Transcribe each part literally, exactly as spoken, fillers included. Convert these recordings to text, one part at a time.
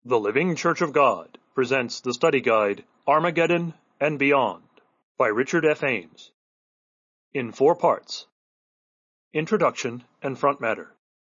The Living Church of God presents the study guide, Armageddon and Beyond, by Richard F. Ames, in four parts. Introduction and front matter.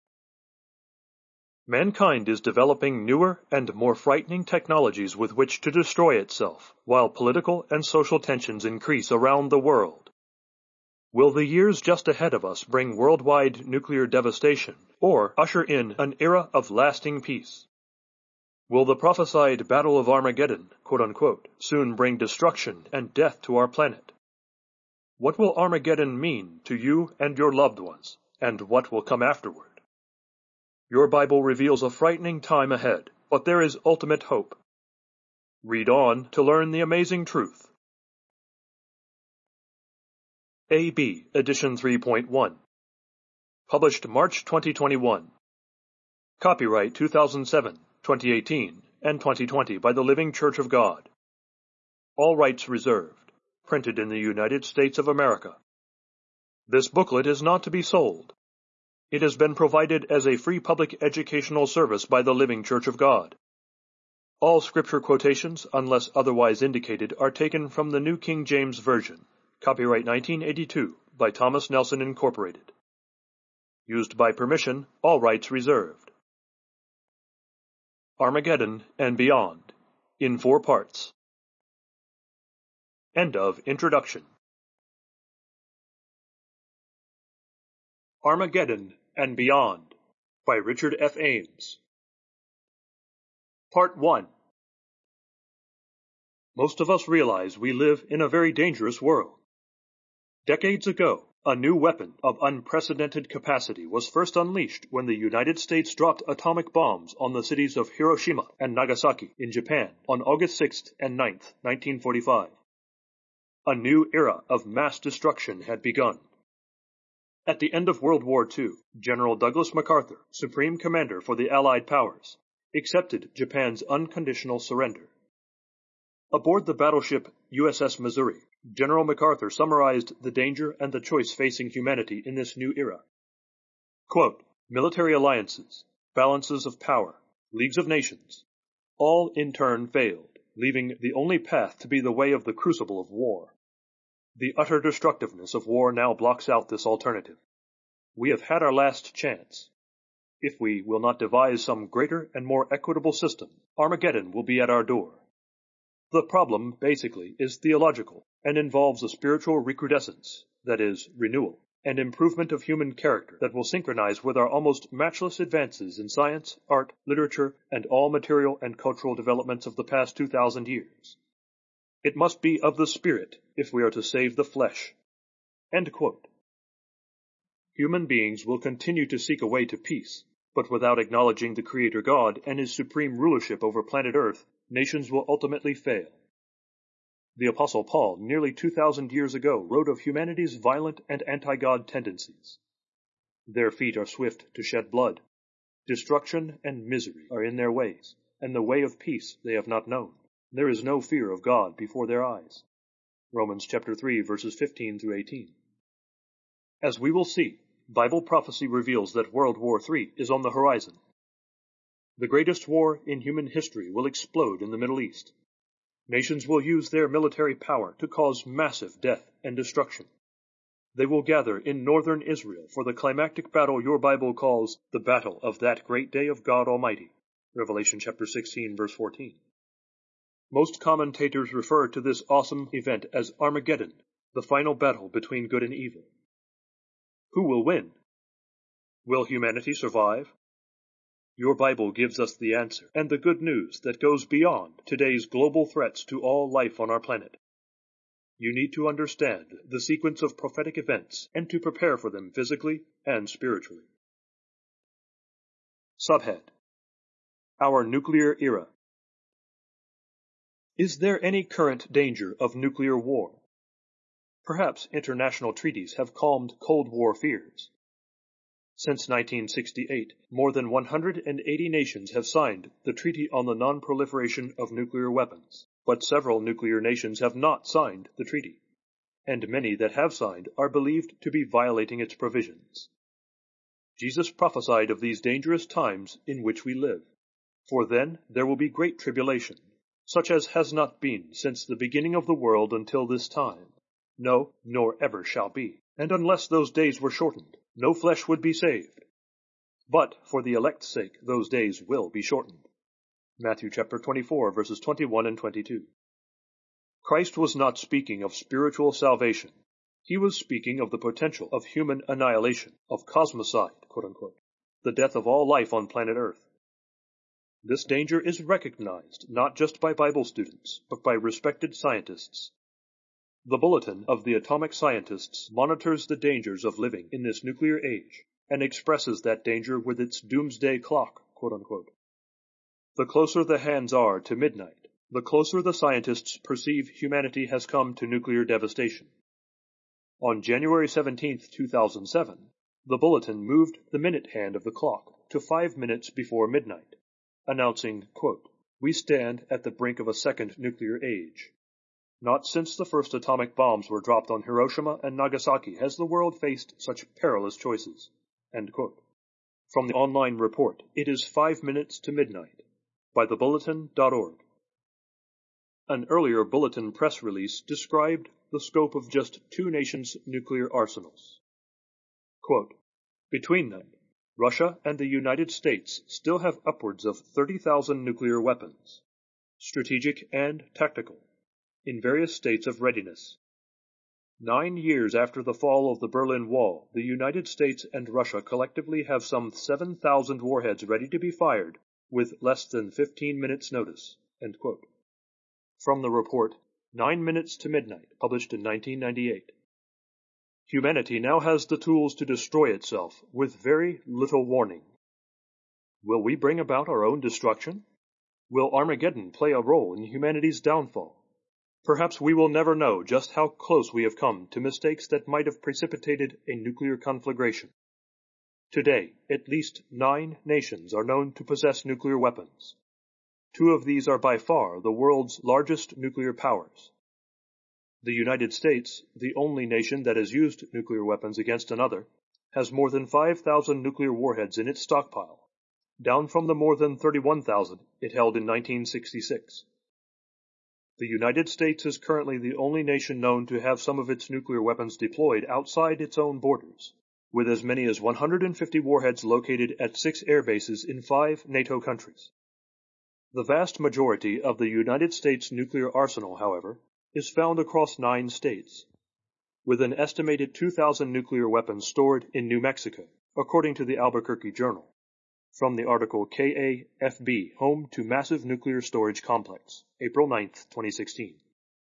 Mankind is developing newer and more frightening technologies with which to destroy itself, while political and social tensions increase around the world. Will the years just ahead of us bring worldwide nuclear devastation, or usher in an era of lasting peace? Will the prophesied Battle of Armageddon, quote-unquote, soon bring destruction and death to our planet? What will Armageddon mean to you and your loved ones, and what will come afterward? Your Bible reveals a frightening time ahead, but there is ultimate hope. Read on to learn the amazing truth. A B Edition three point one. Published March twenty twenty-one. Copyright two thousand seven, twenty eighteen, and twenty twenty by the Living Church of God. All rights reserved. Printed in the United States of America. This booklet is not to be sold. It has been provided as a free public educational service by the Living Church of God. All scripture quotations, unless otherwise indicated, are taken from the New King James Version. Copyright nineteen eighty-two by Thomas Nelson Incorporated. Used by permission, all rights reserved. Armageddon and Beyond, in four parts. End of introduction. Armageddon and Beyond, by Richard F. Ames. Part one. Most of us realize we live in a very dangerous world. Decades ago, a new weapon of unprecedented capacity was first unleashed when the United States dropped atomic bombs on the cities of Hiroshima and Nagasaki in Japan on August sixth and ninth, nineteen forty-five. A new era of mass destruction had begun. At the end of World War Two, General Douglas MacArthur, Supreme Commander for the Allied Powers, accepted Japan's unconditional surrender. Aboard the battleship U S S Missouri, General MacArthur summarized the danger and the choice facing humanity in this new era. Quote, military alliances, balances of power, leagues of nations, all in turn failed, leaving the only path to be the way of the crucible of war. The utter destructiveness of war now blocks out this alternative. We have had our last chance. If we will not devise some greater and more equitable system, Armageddon will be at our door. The problem, basically, is theological and involves a spiritual recrudescence, that is, renewal, and improvement of human character that will synchronize with our almost matchless advances in science, art, literature, and all material and cultural developments of the past two thousand years. It must be of the Spirit if we are to save the flesh. End quote. Human beings will continue to seek a way to peace, but without acknowledging the Creator God and His supreme rulership over planet Earth, nations will ultimately fail. The Apostle Paul, nearly two thousand years ago, wrote of humanity's violent and anti-God tendencies. Their feet are swift to shed blood. Destruction and misery are in their ways, and the way of peace they have not known. There is no fear of God before their eyes. Romans chapter three, verses fifteen through eighteen. As we will see, Bible prophecy reveals that World War Three is on the horizon. The greatest war in human history will explode in the Middle East. Nations will use their military power to cause massive death and destruction. They will gather in northern Israel for the climactic battle your Bible calls the battle of that great day of God Almighty. Revelation chapter sixteen, verse fourteen. Most commentators refer to this awesome event as Armageddon, the final battle between good and evil. Who will win? Will humanity survive? Your Bible gives us the answer and the good news that goes beyond today's global threats to all life on our planet. You need to understand the sequence of prophetic events and to prepare for them physically and spiritually. Subhead: Our Nuclear Era. Is there any current danger of nuclear war? Perhaps international treaties have calmed Cold War fears. Since nineteen sixty-eight, more than one hundred eighty nations have signed the Treaty on the Non-Proliferation of Nuclear Weapons, but several nuclear nations have not signed the treaty, and many that have signed are believed to be violating its provisions. Jesus prophesied of these dangerous times in which we live. For then there will be great tribulation, such as has not been since the beginning of the world until this time, no, nor ever shall be. And unless those days were shortened, no flesh would be saved. But for the elect's sake those days will be shortened. Matthew chapter twenty-four, verses twenty-one and twenty-two. Christ was not speaking of spiritual salvation. He was speaking of the potential of human annihilation, of cosmocide, quote-unquote, the death of all life on planet Earth. This danger is recognized not just by Bible students, but by respected scientists. The Bulletin of the Atomic Scientists monitors the dangers of living in this nuclear age and expresses that danger with its doomsday clock, quote-unquote. The closer the hands are to midnight, the closer the scientists perceive humanity has come to nuclear devastation. On January seventeenth, two thousand seven, the Bulletin moved the minute hand of the clock to five minutes before midnight, announcing, quote, "We stand at the brink of a second nuclear age. Not since the first atomic bombs were dropped on Hiroshima and Nagasaki has the world faced such perilous choices." End quote. From the online report, it is five minutes to midnight, by the bulletin dot org. An earlier Bulletin press release described the scope of just two nations' nuclear arsenals. Quote, "Between them, Russia and the United States still have upwards of thirty thousand nuclear weapons, strategic and tactical, in various states of readiness. Nine years after the fall of the Berlin Wall, the United States and Russia collectively have some seven thousand warheads ready to be fired with less than fifteen minutes' notice." End quote. From the report, Nine Minutes to Midnight, published in nineteen ninety-eight. Humanity now has the tools to destroy itself with very little warning. Will we bring about our own destruction? Will Armageddon play a role in humanity's downfall? Perhaps we will never know just how close we have come to mistakes that might have precipitated a nuclear conflagration. Today, at least nine nations are known to possess nuclear weapons. Two of these are by far the world's largest nuclear powers. The United States, the only nation that has used nuclear weapons against another, has more than five thousand nuclear warheads in its stockpile, down from the more than thirty-one thousand it held in nineteen sixty-six. The United States is currently the only nation known to have some of its nuclear weapons deployed outside its own borders, with as many as one hundred fifty warheads located at six air bases in five NATO countries. The vast majority of the United States nuclear arsenal, however, is found across nine states, with an estimated two thousand nuclear weapons stored in New Mexico, according to the Albuquerque Journal, from the article K A F B Home to Massive Nuclear Storage Complex, April ninth, twenty sixteen.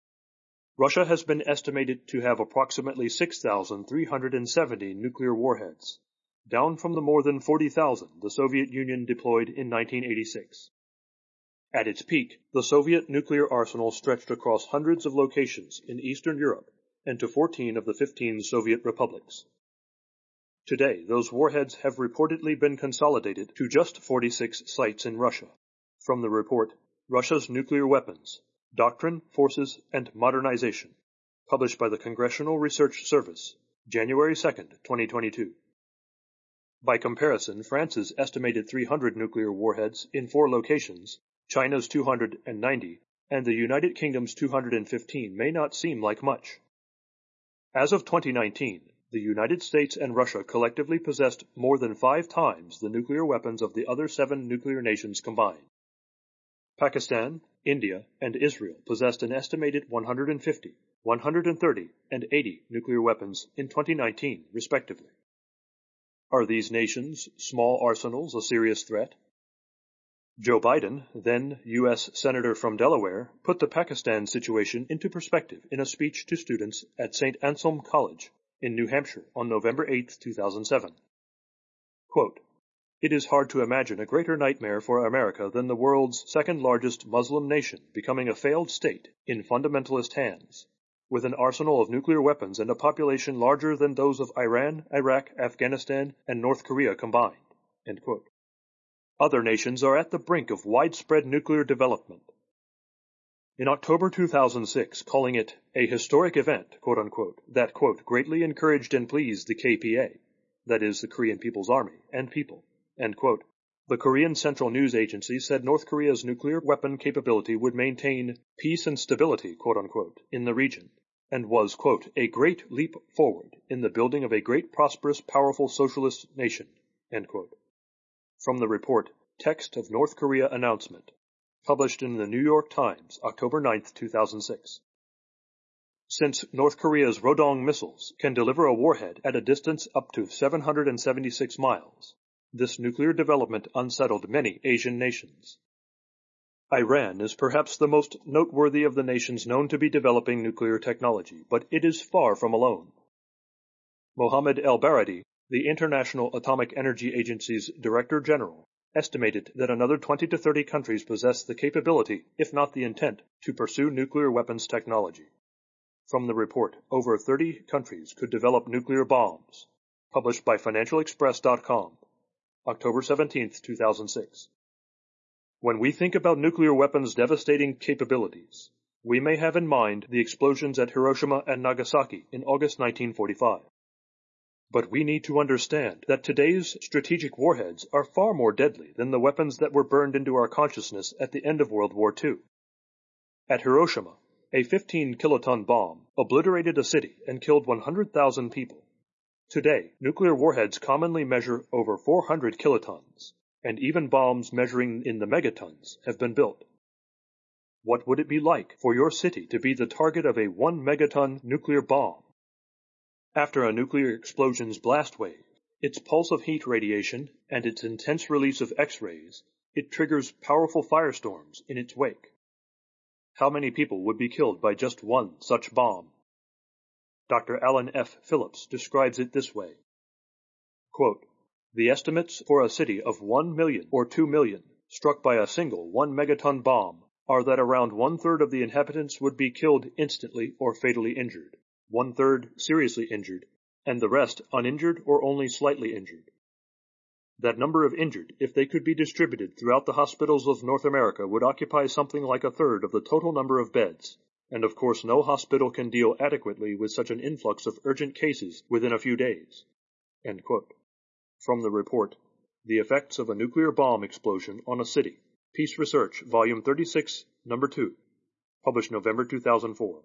Russia has been estimated to have approximately six thousand three hundred seventy nuclear warheads, down from the more than forty thousand the Soviet Union deployed in nineteen eighty-six. At its peak, the Soviet nuclear arsenal stretched across hundreds of locations in Eastern Europe and to fourteen of the fifteen Soviet republics. Today, those warheads have reportedly been consolidated to just forty-six sites in Russia. From the report, Russia's Nuclear Weapons, Doctrine, Forces, and Modernization, published by the Congressional Research Service, January second, twenty twenty-two. By comparison, France's estimated three hundred nuclear warheads in four locations, China's two hundred ninety, and the United Kingdom's two hundred fifteen may not seem like much. As of twenty nineteen, the United States and Russia collectively possessed more than five times the nuclear weapons of the other seven nuclear nations combined. Pakistan, India, and Israel possessed an estimated one hundred fifty, one hundred thirty, and eighty nuclear weapons in twenty nineteen, respectively. Are these nations' small arsenals a serious threat? Joe Biden, then U S Senator from Delaware, put the Pakistan situation into perspective in a speech to students at Saint Anselm College in New Hampshire on November eighth, two thousand seven. Quote, "It is hard to imagine a greater nightmare for America than the world's second-largest Muslim nation becoming a failed state in fundamentalist hands, with an arsenal of nuclear weapons and a population larger than those of Iran, Iraq, Afghanistan, and North Korea combined." End quote. Other nations are at the brink of widespread nuclear development. In October two thousand six, calling it a historic event, quote-unquote, that, quote, greatly encouraged and pleased the K P A, that is, the Korean People's Army, and people, end quote, The Korean Central News Agency said North Korea's nuclear weapon capability would maintain peace and stability, quote-unquote, in the region, and was, quote, a great leap forward in the building of a great, prosperous, powerful socialist nation, end quote. From the report, Text of North Korea Announcement, published in the New York Times, October ninth, two thousand six. Since North Korea's Rodong missiles can deliver a warhead at a distance up to seven hundred seventy-six miles, this nuclear development unsettled many Asian nations. Iran is perhaps the most noteworthy of the nations known to be developing nuclear technology, but it is far from alone. Mohammed El-Baradei, the International Atomic Energy Agency's Director General, estimated that another twenty to thirty countries possess the capability, if not the intent, to pursue nuclear weapons technology. From the report, over thirty countries could develop nuclear bombs, published by Financial Express dot com, October seventeenth, two thousand six. When we think about nuclear weapons' devastating capabilities, we may have in mind the explosions at Hiroshima and Nagasaki in August nineteen forty-five. But we need to understand that today's strategic warheads are far more deadly than the weapons that were burned into our consciousness at the end of World War Two. At Hiroshima, a fifteen kiloton bomb obliterated a city and killed one hundred thousand people. Today, nuclear warheads commonly measure over four hundred kilotons, and even bombs measuring in the megatons have been built. What would it be like for your city to be the target of a one megaton nuclear bomb? After a nuclear explosion's blast wave, its pulse of heat radiation, and its intense release of X-rays, it triggers powerful firestorms in its wake. How many people would be killed by just one such bomb? Doctor Alan F. Phillips describes it this way. Quote, the estimates for a city of one million or two million struck by a single one megaton bomb are that around one-third of the inhabitants would be killed instantly or fatally injured, one-third seriously injured, and the rest uninjured or only slightly injured. That number of injured, if they could be distributed throughout the hospitals of North America, would occupy something like a third of the total number of beds, and of course no hospital can deal adequately with such an influx of urgent cases within a few days. End quote. From the report, The Effects of a Nuclear Bomb Explosion on a City, Peace Research, Volume thirty-six, Number two, published November two thousand four.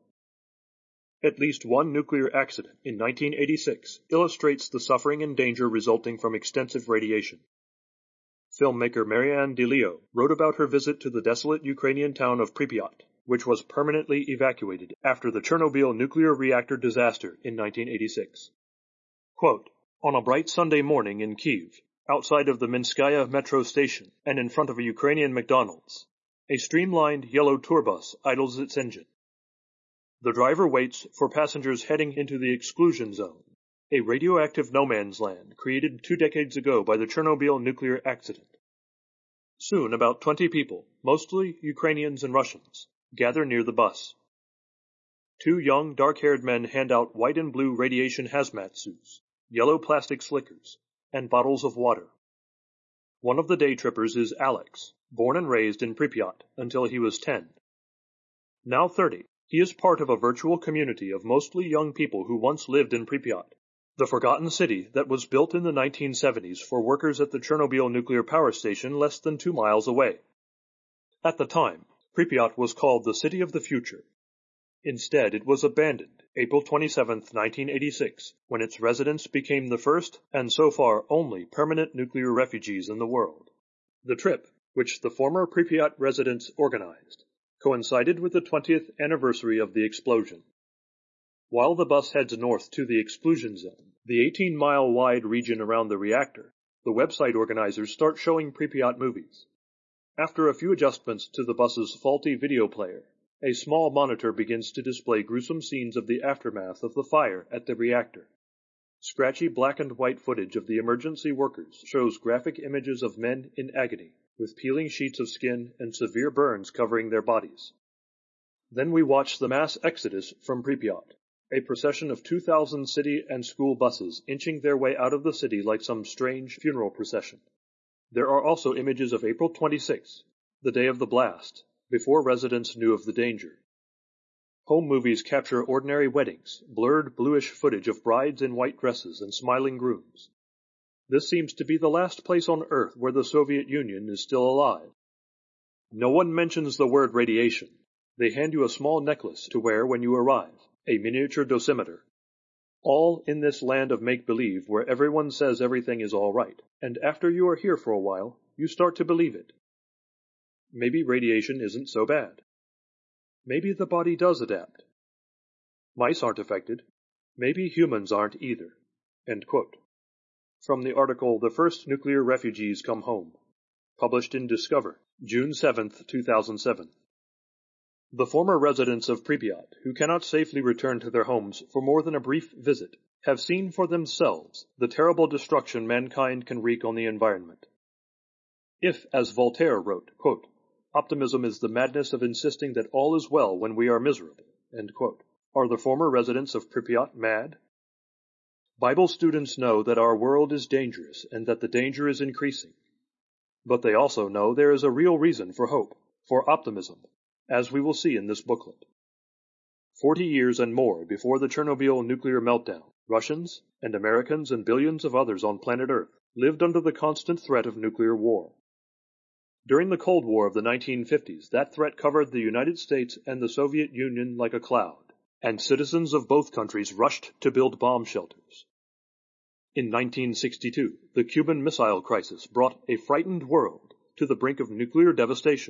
At least one nuclear accident in nineteen eighty-six illustrates the suffering and danger resulting from extensive radiation. Filmmaker Marianne DeLeo wrote about her visit to the desolate Ukrainian town of Pripyat, which was permanently evacuated after the Chernobyl nuclear reactor disaster in nineteen eighty-six. Quote, on a bright Sunday morning in Kyiv, outside of the Minskaya metro station and in front of a Ukrainian McDonald's, a streamlined yellow tourbus idles its engine. The driver waits for passengers heading into the exclusion zone, a radioactive no-man's land created two decades ago by the Chernobyl nuclear accident. Soon about twenty people, mostly Ukrainians and Russians, gather near the bus. Two young, dark-haired men hand out white and blue radiation hazmat suits, yellow plastic slickers, and bottles of water. One of the day trippers is Alex, born and raised in Pripyat until he was ten. Now thirty, he is part of a virtual community of mostly young people who once lived in Pripyat, the forgotten city that was built in the nineteen seventies for workers at the Chernobyl nuclear power station less than two miles away. At the time, Pripyat was called the City of the Future. Instead, it was abandoned April twenty-seventh, nineteen eighty-six, when its residents became the first and so far only permanent nuclear refugees in the world. The trip, which the former Pripyat residents organized, coincided with the twentieth anniversary of the explosion. While the bus heads north to the exclusion zone, the eighteen-mile-wide region around the reactor, the website organizers start showing Pripyat movies. After a few adjustments to the bus's faulty video player, a small monitor begins to display gruesome scenes of the aftermath of the fire at the reactor. Scratchy black and white footage of the emergency workers shows graphic images of men in agony, with peeling sheets of skin and severe burns covering their bodies. Then we watch the mass exodus from Pripyat, a procession of two thousand city and school buses inching their way out of the city like some strange funeral procession. There are also images of April twenty-sixth, the day of the blast, before residents knew of the danger. Home movies capture ordinary weddings, blurred bluish footage of brides in white dresses and smiling grooms. This seems to be the last place on Earth where the Soviet Union is still alive. No one mentions the word radiation. They hand you a small necklace to wear when you arrive, a miniature dosimeter. All in this land of make-believe where everyone says everything is all right, and after you are here for a while, you start to believe it. Maybe radiation isn't so bad. Maybe the body does adapt. Mice aren't affected. Maybe humans aren't either. End quote. From the article The First Nuclear Refugees Come Home, published in Discover, June seventh, two thousand seven. The former residents of Pripyat, who cannot safely return to their homes for more than a brief visit, have seen for themselves the terrible destruction mankind can wreak on the environment. If, as Voltaire wrote, quote, optimism is the madness of insisting that all is well when we are miserable, end quote, are the former residents of Pripyat mad? Bible students know that our world is dangerous and that the danger is increasing. But they also know there is a real reason for hope, for optimism, as we will see in this booklet. Forty years and more before the Chernobyl nuclear meltdown, Russians and Americans and billions of others on planet Earth lived under the constant threat of nuclear war. During the Cold War of the nineteen fifties, that threat covered the United States and the Soviet Union like a cloud, and citizens of both countries rushed to build bomb shelters. In nineteen sixty-two, the Cuban Missile Crisis brought a frightened world to the brink of nuclear devastation.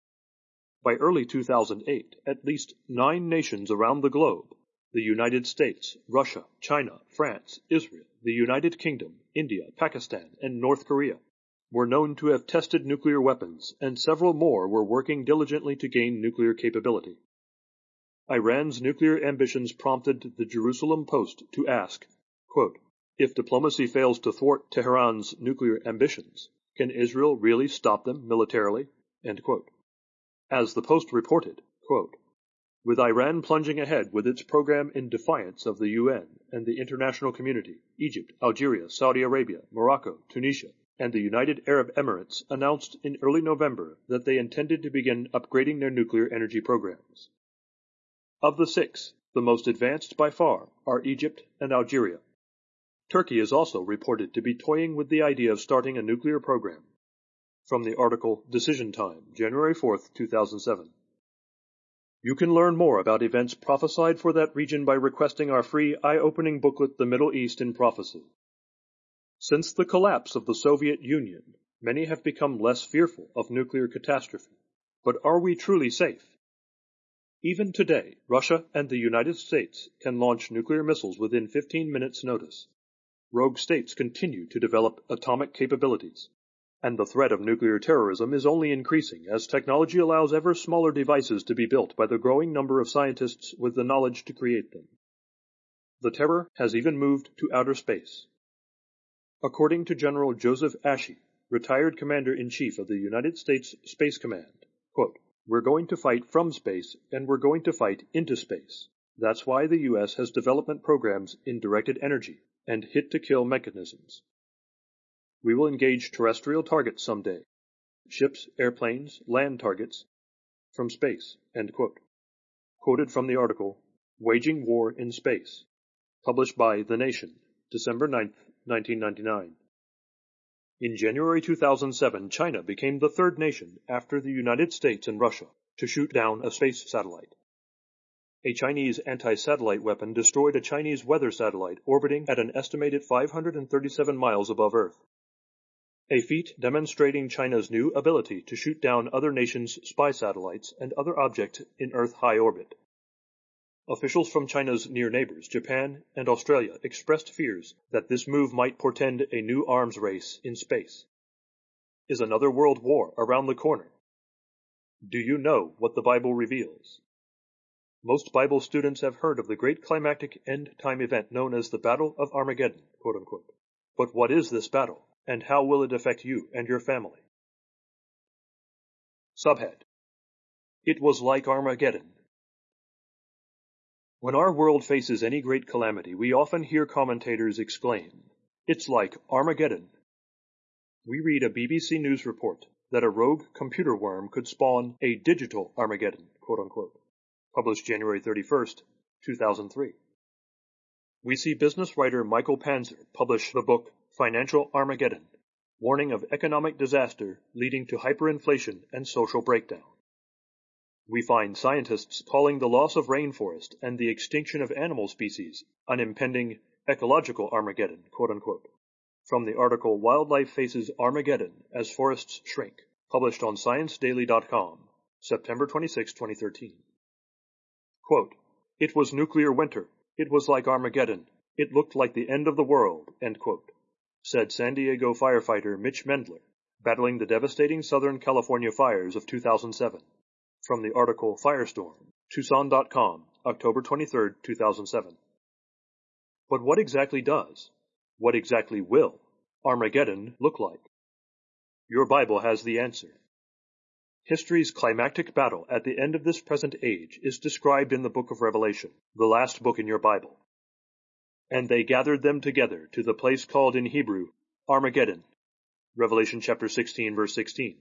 By early two thousand eight, at least nine nations around the globe, the United States, Russia, China, France, Israel, the United Kingdom, India, Pakistan, and North Korea, were known to have tested nuclear weapons, and several more were working diligently to gain nuclear capability. Iran's nuclear ambitions prompted the Jerusalem Post to ask, quote, if diplomacy fails to thwart Tehran's nuclear ambitions, can Israel really stop them militarily? End quote. As the Post reported, quote, with Iran plunging ahead with its program in defiance of the U N and the international community, Egypt, Algeria, Saudi Arabia, Morocco, Tunisia, and the United Arab Emirates announced in early November that they intended to begin upgrading their nuclear energy programs. Of the six, the most advanced by far are Egypt and Algeria. Turkey is also reported to be toying with the idea of starting a nuclear program. From the article Decision Time, January fourth, two thousand seven. You can learn more about events prophesied for that region by requesting our free, eye-opening booklet, The Middle East in Prophecy. Since the collapse of the Soviet Union, many have become less fearful of nuclear catastrophe. But are we truly safe? Even today, Russia and the United States can launch nuclear missiles within fifteen minutes' notice. Rogue states continue to develop atomic capabilities, and the threat of nuclear terrorism is only increasing as technology allows ever smaller devices to be built by the growing number of scientists with the knowledge to create them. The terror has even moved to outer space. According to General Joseph Ashey, retired Commander-in-Chief of the United States Space Command, quote, we're going to fight from space, and we're going to fight into space. That's why the U S has development programs in directed energy and hit-to-kill mechanisms. We will engage terrestrial targets someday, ships, airplanes, land targets, from space, end quote. Quoted from the article, Waging War in Space, published by The Nation, December ninth, nineteen ninety-nine. In January two thousand seven, China became the third nation after the United States and Russia to shoot down a space satellite. A Chinese anti-satellite weapon destroyed a Chinese weather satellite orbiting at an estimated five hundred thirty-seven miles above Earth. A feat demonstrating China's new ability to shoot down other nations' spy satellites and other objects in Earth high orbit. Officials from China's near neighbors, Japan and Australia, expressed fears that this move might portend a new arms race in space. Is another world war around the corner? Do you know what the Bible reveals? Most Bible students have heard of the great climactic end-time event known as the Battle of Armageddon, quote-unquote. But what is this battle, and how will it affect you and your family? Subhead: It was like Armageddon. When our world faces any great calamity, we often hear commentators exclaim, "It's like Armageddon." We read a B B C News report that a rogue computer worm could spawn a digital Armageddon, quote-unquote, published January thirty-first, two thousand three. We see business writer Michael Panzer publish the book Financial Armageddon, warning of economic disaster leading to hyperinflation and social breakdown. We find scientists calling the loss of rainforest and the extinction of animal species an impending ecological Armageddon, quote-unquote, from the article Wildlife Faces Armageddon as Forests Shrink, published on science daily dot com, September twenty-sixth, twenty thirteen. Quote, "It was nuclear winter. It was like Armageddon. It looked like the end of the world," end quote, said San Diego firefighter Mitch Mendler, battling the devastating Southern California fires of two thousand seven. From the article Firestorm, Tucson dot com, October twenty-third, two thousand seven. But what exactly does, what exactly will, Armageddon look like? Your Bible has the answer. History's climactic battle at the end of this present age is described in the book of Revelation, the last book in your Bible. And they gathered them together to the place called in Hebrew Armageddon, Revelation chapter sixteen, verse sixteen.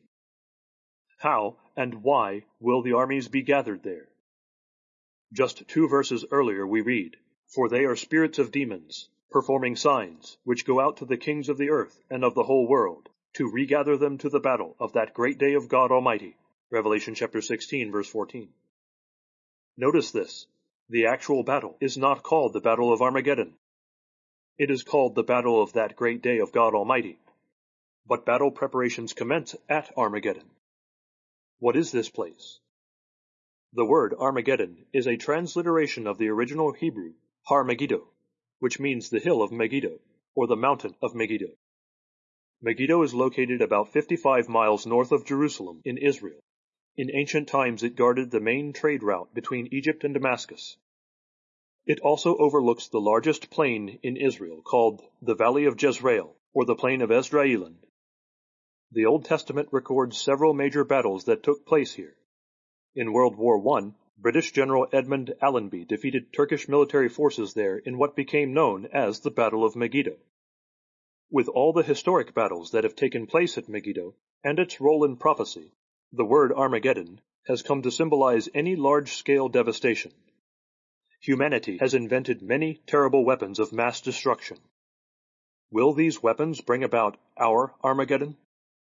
How and why will the armies be gathered there? Just two verses earlier we read, "For they are spirits of demons, performing signs, which go out to the kings of the earth and of the whole world, to regather them to the battle of that great day of God Almighty." Revelation chapter sixteen, verse fourteen. Notice this. The actual battle is not called the Battle of Armageddon. It is called the Battle of that great day of God Almighty. But battle preparations commence at Armageddon. What is this place? The word Armageddon is a transliteration of the original Hebrew Har Megiddo, which means the hill of Megiddo, or the mountain of Megiddo. Megiddo is located about fifty-five miles north of Jerusalem in Israel. In ancient times it guarded the main trade route between Egypt and Damascus. It also overlooks the largest plain in Israel called the Valley of Jezreel, or the Plain of Esdraelon. The Old Testament records several major battles that took place here. In World War One, British General Edmund Allenby defeated Turkish military forces there in what became known as the Battle of Megiddo. With all the historic battles that have taken place at Megiddo, and its role in prophecy, the word Armageddon has come to symbolize any large-scale devastation. Humanity has invented many terrible weapons of mass destruction. Will these weapons bring about our Armageddon?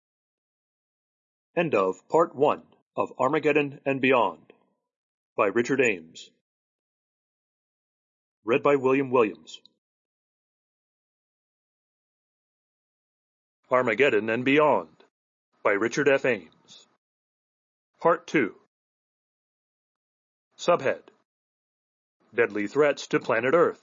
End of Part one of Armageddon and Beyond by Richard Ames. Read by William Williams. Armageddon and Beyond by Richard F. Ames. Part two. Subhead: Deadly Threats to Planet Earth.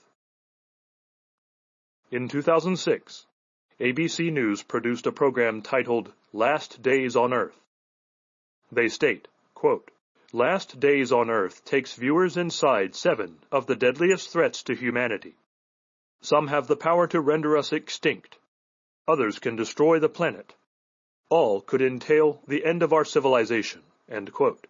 In two thousand six, A B C News produced a program titled Last Days on Earth. They state, quote, "Last Days on Earth takes viewers inside seven of the deadliest threats to humanity. Some have the power to render us extinct. Others can destroy the planet. All could entail the end of our civilization." End quote.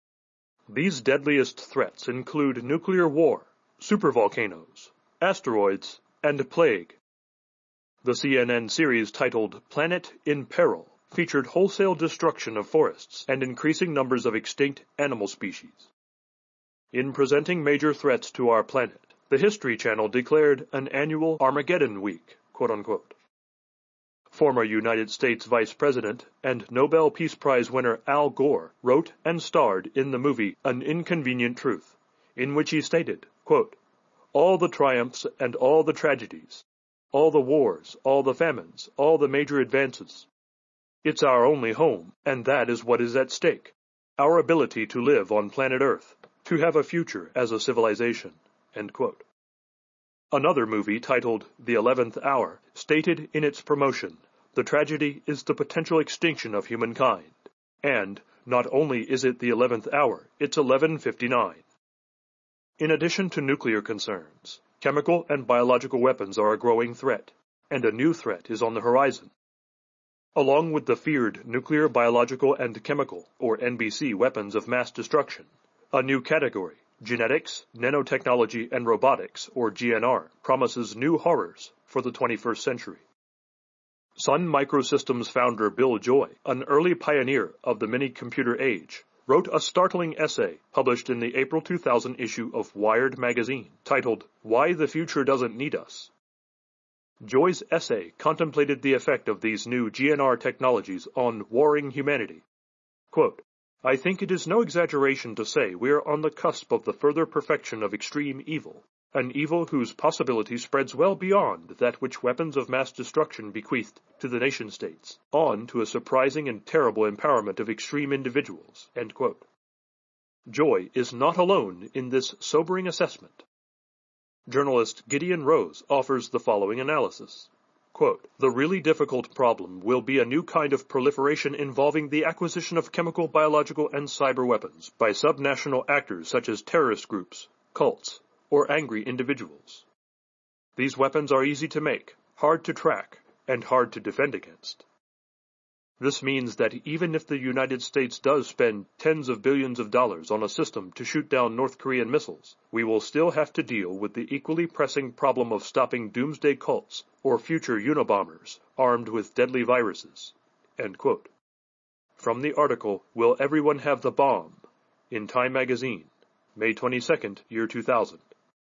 These deadliest threats include nuclear war, supervolcanoes, asteroids, and plague. The C N N series titled Planet in Peril featured wholesale destruction of forests and increasing numbers of extinct animal species. In presenting major threats to our planet, the History Channel declared an annual Armageddon Week, quote-unquote. Former United States Vice President and Nobel Peace Prize winner Al Gore wrote and starred in the movie An Inconvenient Truth, in which he stated, quote, "All the triumphs and all the tragedies, all the wars, all the famines, all the major advances. It's our only home, and that is what is at stake, our ability to live on planet Earth, to have a future as a civilization." End quote. Another movie titled The Eleventh Hour stated in its promotion, "The tragedy is the potential extinction of humankind, and not only is it the eleventh hour, it's eleven fifty-nine. In addition to nuclear concerns, chemical and biological weapons are a growing threat, and a new threat is on the horizon. Along with the feared nuclear, biological, and chemical, or N B C, weapons of mass destruction, a new category, genetics, nanotechnology, and robotics, or G N R, promises new horrors for the twenty-first century. Sun Microsystems founder Bill Joy, an early pioneer of the mini-computer age, wrote a startling essay published in the April two thousand issue of Wired magazine titled, "Why the Future Doesn't Need Us." Joy's essay contemplated the effect of these new G N R technologies on warring humanity. Quote, I think it is no exaggeration to say we are on the cusp of the further perfection of extreme evil, an evil whose possibility spreads well beyond that which weapons of mass destruction bequeathed to the nation-states, on to a surprising and terrible empowerment of extreme individuals. End quote. Joy is not alone in this sobering assessment. Journalist Gideon Rose offers the following analysis. Quote, the really difficult problem will be a new kind of proliferation involving the acquisition of chemical, biological, and cyber weapons by subnational actors such as terrorist groups, cults, or angry individuals. These weapons are easy to make, hard to track, and hard to defend against. This means that even if the United States does spend tens of billions of dollars on a system to shoot down North Korean missiles, we will still have to deal with the equally pressing problem of stopping doomsday cults or future Unobombers armed with deadly viruses. End quote. From the article, Will Everyone Have the Bomb? In Time magazine, May twenty-second, year two thousand.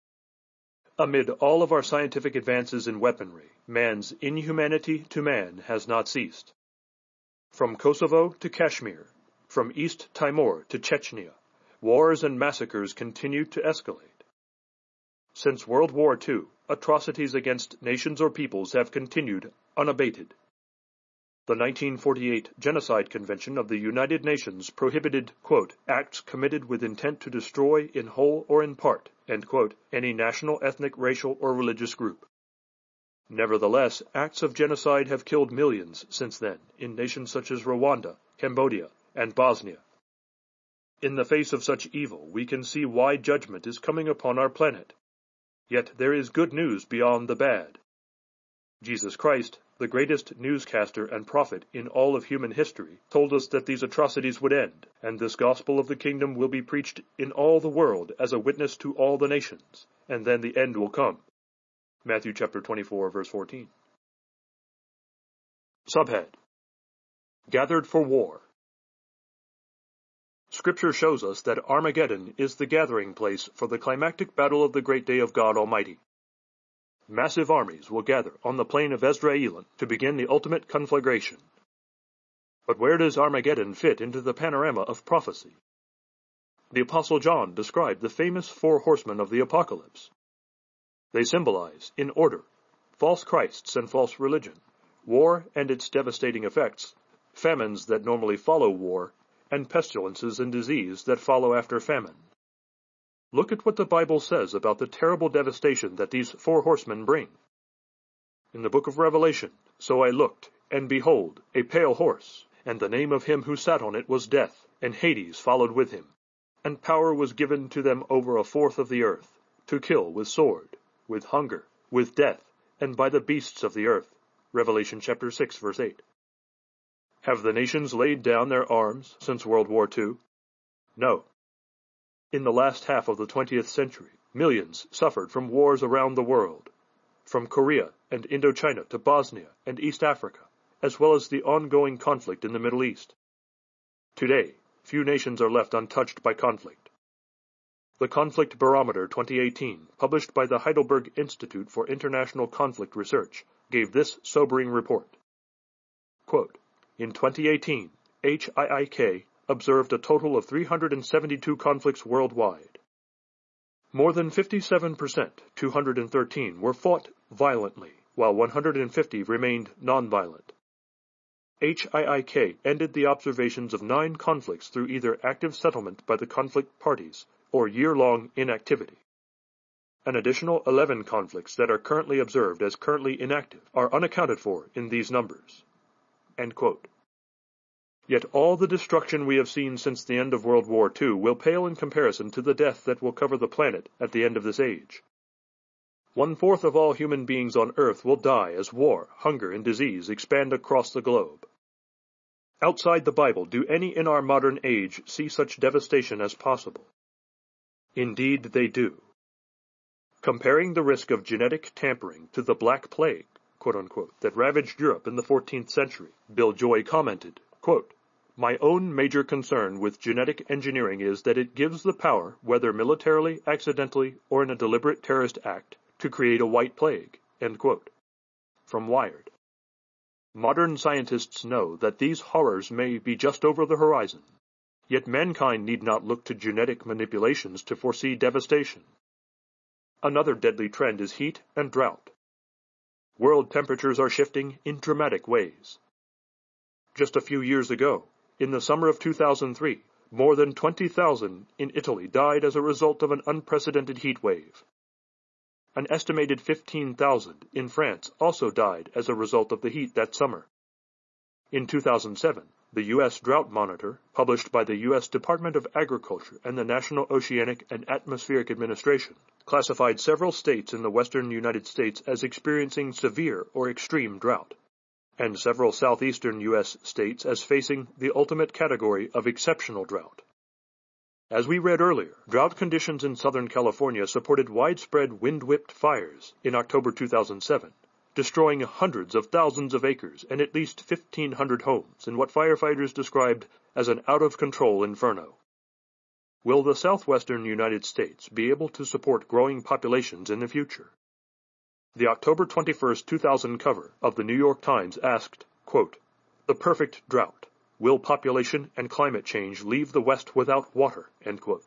Amid all of our scientific advances in weaponry, man's inhumanity to man has not ceased. From Kosovo to Kashmir, from East Timor to Chechnya, wars and massacres continue to escalate. Since World War Two, atrocities against nations or peoples have continued unabated. The nineteen forty-eight Genocide Convention of the United Nations prohibited, quote, acts committed with intent to destroy in whole or in part, end quote, any national, ethnic, racial, or religious group. Nevertheless, acts of genocide have killed millions since then in nations such as Rwanda, Cambodia, and Bosnia. In the face of such evil, we can see why judgment is coming upon our planet. Yet there is good news beyond the bad. Jesus Christ, the greatest newscaster and prophet in all of human history, told us that these atrocities would end, and this gospel of the kingdom will be preached in all the world as a witness to all the nations, and then the end will come. Matthew chapter twenty-four, verse fourteen. Subhead: Gathered for War. Scripture shows us that Armageddon is the gathering place for the climactic battle of the great day of God Almighty. Massive armies will gather on the plain of Esdraelon to begin the ultimate conflagration. But where does Armageddon fit into the panorama of prophecy? The Apostle John described the famous four horsemen of the apocalypse. They symbolize, in order, false Christs and false religion, war and its devastating effects, famines that normally follow war, and pestilences and disease that follow after famine. Look at what the Bible says about the terrible devastation that these four horsemen bring. In the book of Revelation, so I looked, and behold, a pale horse, and the name of him who sat on it was Death, and Hades followed with him. And power was given to them over a fourth of the earth, to kill with sword, with hunger, with death, and by the beasts of the earth. Revelation chapter six, verse eight. Have the nations laid down their arms since World War Two? No. In the last half of the twentieth century, millions suffered from wars around the world, from Korea and Indochina to Bosnia and East Africa, as well as the ongoing conflict in the Middle East. Today, few nations are left untouched by conflict. The Conflict Barometer twenty eighteen, published by the Heidelberg Institute for International Conflict Research, gave this sobering report. Quote, in twenty eighteen, H I I K observed a total of three hundred seventy-two conflicts worldwide. More than fifty-seven percent, two hundred thirteen, were fought violently, while one hundred fifty remained nonviolent. H I I K ended the observations of nine conflicts through either active settlement by the conflict parties or year-long inactivity. An additional eleven conflicts that are currently observed as currently inactive are unaccounted for in these numbers. End quote. Yet all the destruction we have seen since the end of World War Two will pale in comparison to the death that will cover the planet at the end of this age. One-fourth of all human beings on Earth will die as war, hunger, and disease expand across the globe. Outside the Bible, do any in our modern age see such devastation as possible? Indeed they do. Comparing the risk of genetic tampering to the Black Plague, quote-unquote, that ravaged Europe in the fourteenth century, Bill Joy commented, quote, my own major concern with genetic engineering is that it gives the power, whether militarily, accidentally, or in a deliberate terrorist act, to create a white plague, end quote. from Wired. Modern scientists know that these horrors may be just over the horizon, yet mankind need not look to genetic manipulations to foresee devastation. Another deadly trend is heat and drought. World temperatures are shifting in dramatic ways. Just a few years ago, in the summer of two thousand three, more than twenty thousand in Italy died as a result of an unprecedented heat wave. An estimated fifteen thousand in France also died as a result of the heat that summer. In two thousand seven, the U S Drought Monitor, published by the U S Department of Agriculture and the National Oceanic and Atmospheric Administration, classified several states in the western United States as experiencing severe or extreme drought, and several southeastern U S states as facing the ultimate category of exceptional drought. As we read earlier, drought conditions in Southern California supported widespread wind-whipped fires in October two thousand seven, destroying hundreds of thousands of acres and at least fifteen hundred homes in what firefighters described as an out-of-control inferno. Will the southwestern United States be able to support growing populations in the future? The October twenty-first, two thousand cover of the New York Times asked, quote, "The perfect drought. Will population and climate change leave the West without water?" End quote.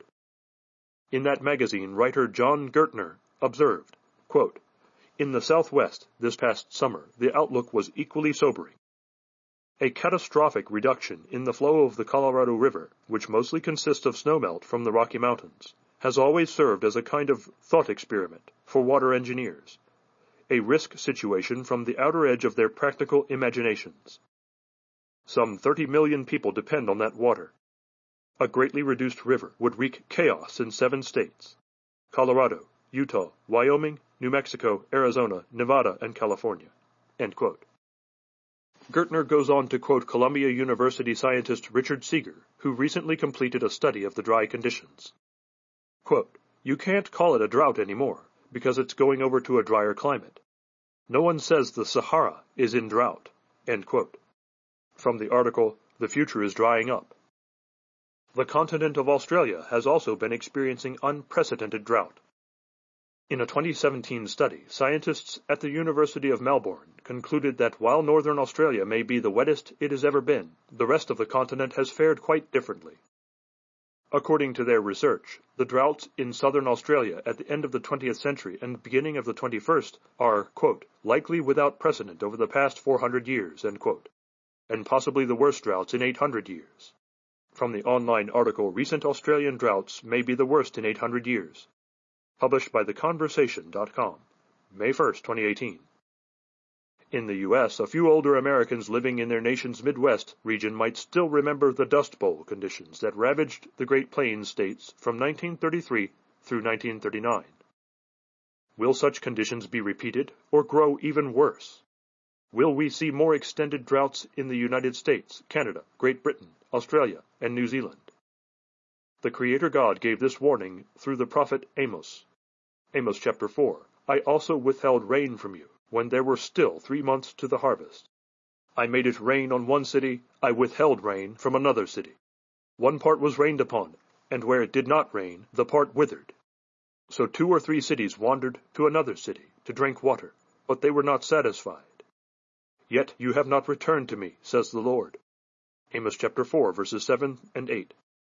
In that magazine, writer John Gertner observed, quote, "In the Southwest this past summer, the outlook was equally sobering. A catastrophic reduction in the flow of the Colorado River, which mostly consists of snowmelt from the Rocky Mountains, has always served as a kind of thought experiment for water engineers, a risk situation from the outer edge of their practical imaginations. Some thirty million people depend on that water. A greatly reduced river would wreak chaos in seven states: Colorado, Utah, Wyoming, New Mexico, Arizona, Nevada, and California." End quote. Gertner goes on to quote Columbia University scientist Richard Seeger, who recently completed a study of the dry conditions. Quote, "You can't call it a drought anymore, because it's going over to a drier climate. No one says the Sahara is in drought." End quote. From the article, "The Future is Drying Up." The continent of Australia has also been experiencing unprecedented drought. In a twenty seventeen study, scientists at the University of Melbourne concluded that while northern Australia may be the wettest it has ever been, the rest of the continent has fared quite differently. According to their research, the droughts in southern Australia at the end of the twentieth century and beginning of the twenty-first are, quote, "likely without precedent over the past four hundred years," end quote, and possibly the worst droughts in eight hundred years. From the online article Recent Australian Droughts May Be the Worst in eight hundred years, published by the conversation dot com, May first, twenty eighteen. In the U S, a few older Americans living in their nation's Midwest region might still remember the Dust Bowl conditions that ravaged the Great Plains states from nineteen thirty-three through nineteen thirty-nine. Will such conditions be repeated or grow even worse? Will we see more extended droughts in the United States, Canada, Great Britain, Australia, and New Zealand? The Creator God gave this warning through the prophet Amos. Amos chapter four, "I also withheld rain from you, when there were still three months to the harvest. I made it rain on one city, I withheld rain from another city. One part was rained upon, and where it did not rain, the part withered. So two or three cities wandered to another city to drink water, but they were not satisfied. Yet you have not returned to me, says the Lord." Amos chapter four, verses seven and eight.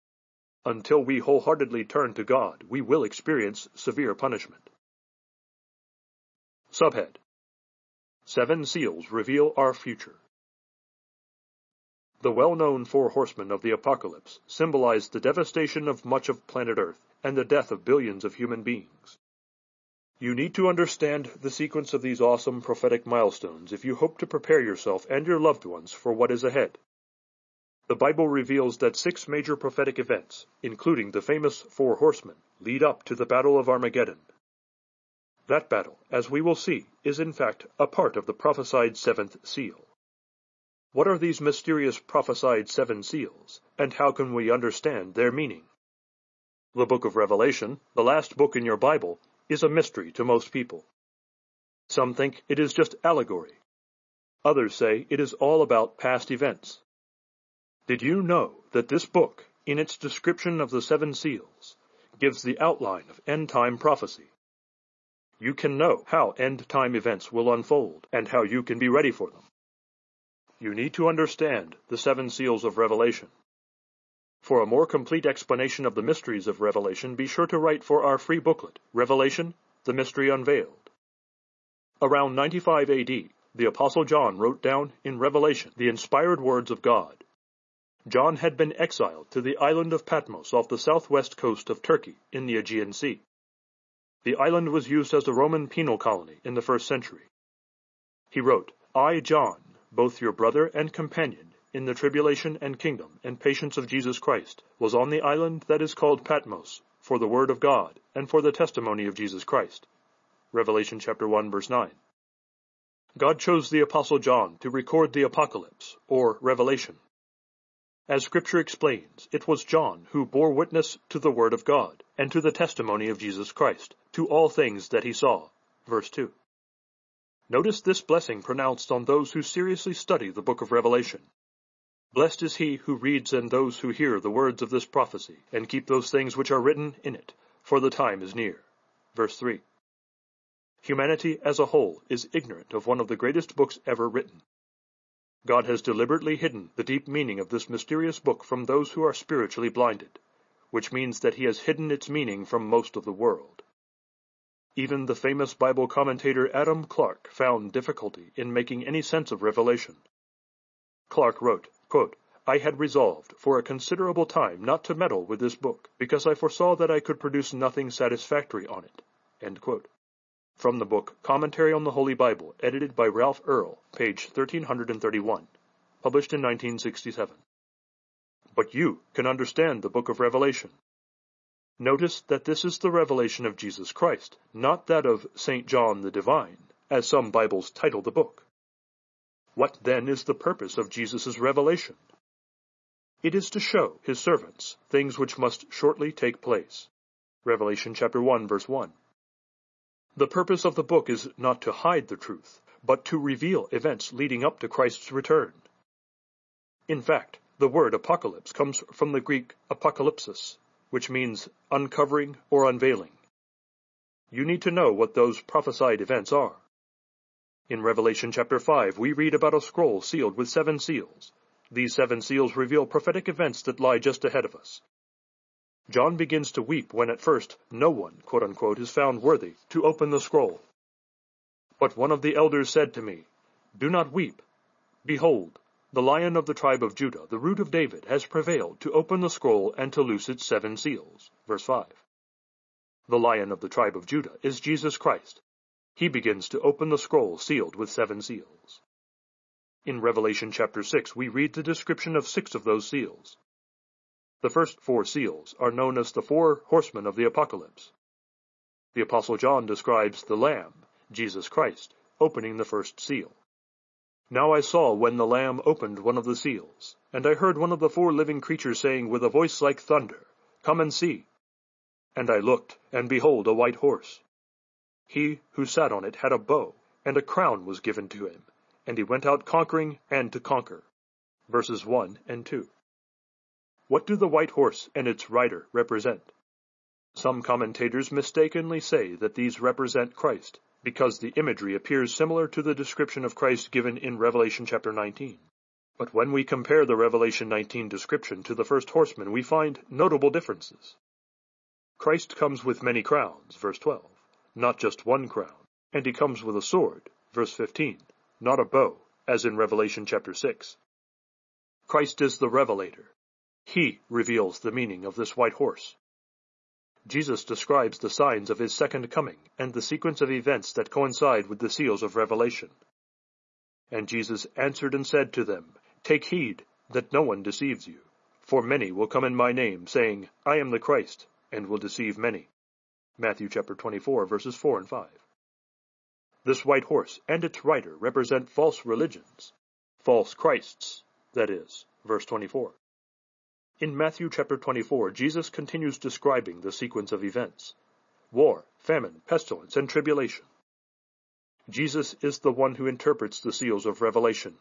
Until we wholeheartedly turn to God, we will experience severe punishment. Subhead: Seven Seals Reveal Our Future. The well-known four horsemen of the apocalypse symbolize the devastation of much of planet Earth and the death of billions of human beings. You need to understand the sequence of these awesome prophetic milestones if you hope to prepare yourself and your loved ones for what is ahead. The Bible reveals that six major prophetic events, including the famous four horsemen, lead up to the Battle of Armageddon. That battle, as we will see, is in fact a part of the prophesied seventh seal. What are these mysterious prophesied seven seals, and how can we understand their meaning? The book of Revelation, the last book in your Bible, is a mystery to most people. Some think it is just allegory. Others say it is all about past events. Did you know that this book, in its description of the seven seals, gives the outline of end-time prophecy? you can know how end-time events will unfold and how you can be ready for them. You need to understand the seven seals of Revelation. For a more complete explanation of the mysteries of Revelation, be sure to write for our free booklet, Revelation, the Mystery Unveiled. Around ninety-five A D, the Apostle John wrote down in Revelation the inspired words of God. John had been exiled to the island of Patmos off the southwest coast of Turkey in the Aegean Sea. The island was used as a Roman penal colony in the first century. He wrote, I, John, both your brother and companion, in the tribulation and kingdom and patience of Jesus Christ, was on the island that is called Patmos, for the word of God, and for the testimony of Jesus Christ. Revelation chapter one, verse nine. God chose the Apostle John to record the Apocalypse, or Revelation. As Scripture explains, it was John who bore witness to the word of God, and to the testimony of Jesus Christ, to all things that he saw. Verse two. Notice this blessing pronounced on those who seriously study the book of Revelation. Blessed is he who reads and those who hear the words of this prophecy, and keep those things which are written in it, for the time is near. Verse three. Humanity as a whole is ignorant of one of the greatest books ever written. God has deliberately hidden the deep meaning of this mysterious book from those who are spiritually blinded, which means that he has hidden its meaning from most of the world. Even the famous Bible commentator Adam Clarke found difficulty in making any sense of Revelation. Clarke wrote, quote, I had resolved for a considerable time not to meddle with this book, because I foresaw that I could produce nothing satisfactory on it. End quote. From the book Commentary on the Holy Bible, edited by Ralph Earl, page thirteen thirty-one, published in nineteen sixty-seven. But you can understand the book of Revelation. Notice that this is the revelation of Jesus Christ, not that of Saint John the Divine, as some Bibles title the book. What then is the purpose of Jesus' revelation? It is to show his servants things which must shortly take place. Revelation chapter one, verse one. The purpose of the book is not to hide the truth, but to reveal events leading up to Christ's return. In fact, the word apocalypse comes from the Greek apokalypsis, which means uncovering or unveiling. You need to know what those prophesied events are. In Revelation chapter five, we read about a scroll sealed with seven seals. These seven seals reveal prophetic events that lie just ahead of us. John begins to weep when at first no one, quote-unquote, is found worthy to open the scroll. But one of the elders said to me, Do not weep. Behold, the Lion of the tribe of Judah, the Root of David, has prevailed to open the scroll and to loose its seven seals. Verse five. The Lion of the tribe of Judah is Jesus Christ. He begins to open the scroll sealed with seven seals. In Revelation chapter six, we read the description of six of those seals. The first four seals are known as the four horsemen of the apocalypse. The Apostle John describes the Lamb, Jesus Christ, opening the first seal. Now I saw when the Lamb opened one of the seals, and I heard one of the four living creatures saying with a voice like thunder, Come and see. And I looked, and behold, a white horse. He who sat on it had a bow, and a crown was given to him, and he went out conquering and to conquer. Verses one and two. What do the white horse and its rider represent? Some commentators mistakenly say that these represent Christ, because the imagery appears similar to the description of Christ given in Revelation chapter nineteen. But when we compare the Revelation nineteen description to the first horseman, we find notable differences. Christ comes with many crowns, verse twelve, not just one crown, and he comes with a sword, verse fifteen, not a bow, as in Revelation chapter six. Christ is the revelator. He reveals the meaning of this white horse. Jesus describes the signs of his second coming and the sequence of events that coincide with the seals of Revelation. And Jesus answered and said to them, Take heed that no one deceives you, for many will come in my name, saying, I am the Christ, and will deceive many. Matthew chapter twenty-four, verses four and five. This white horse and its rider represent false religions, false Christs, that is, verse twenty-four. In Matthew chapter twenty-four, Jesus continues describing the sequence of events: war, famine, pestilence, and tribulation. Jesus is the one who interprets the seals of Revelation.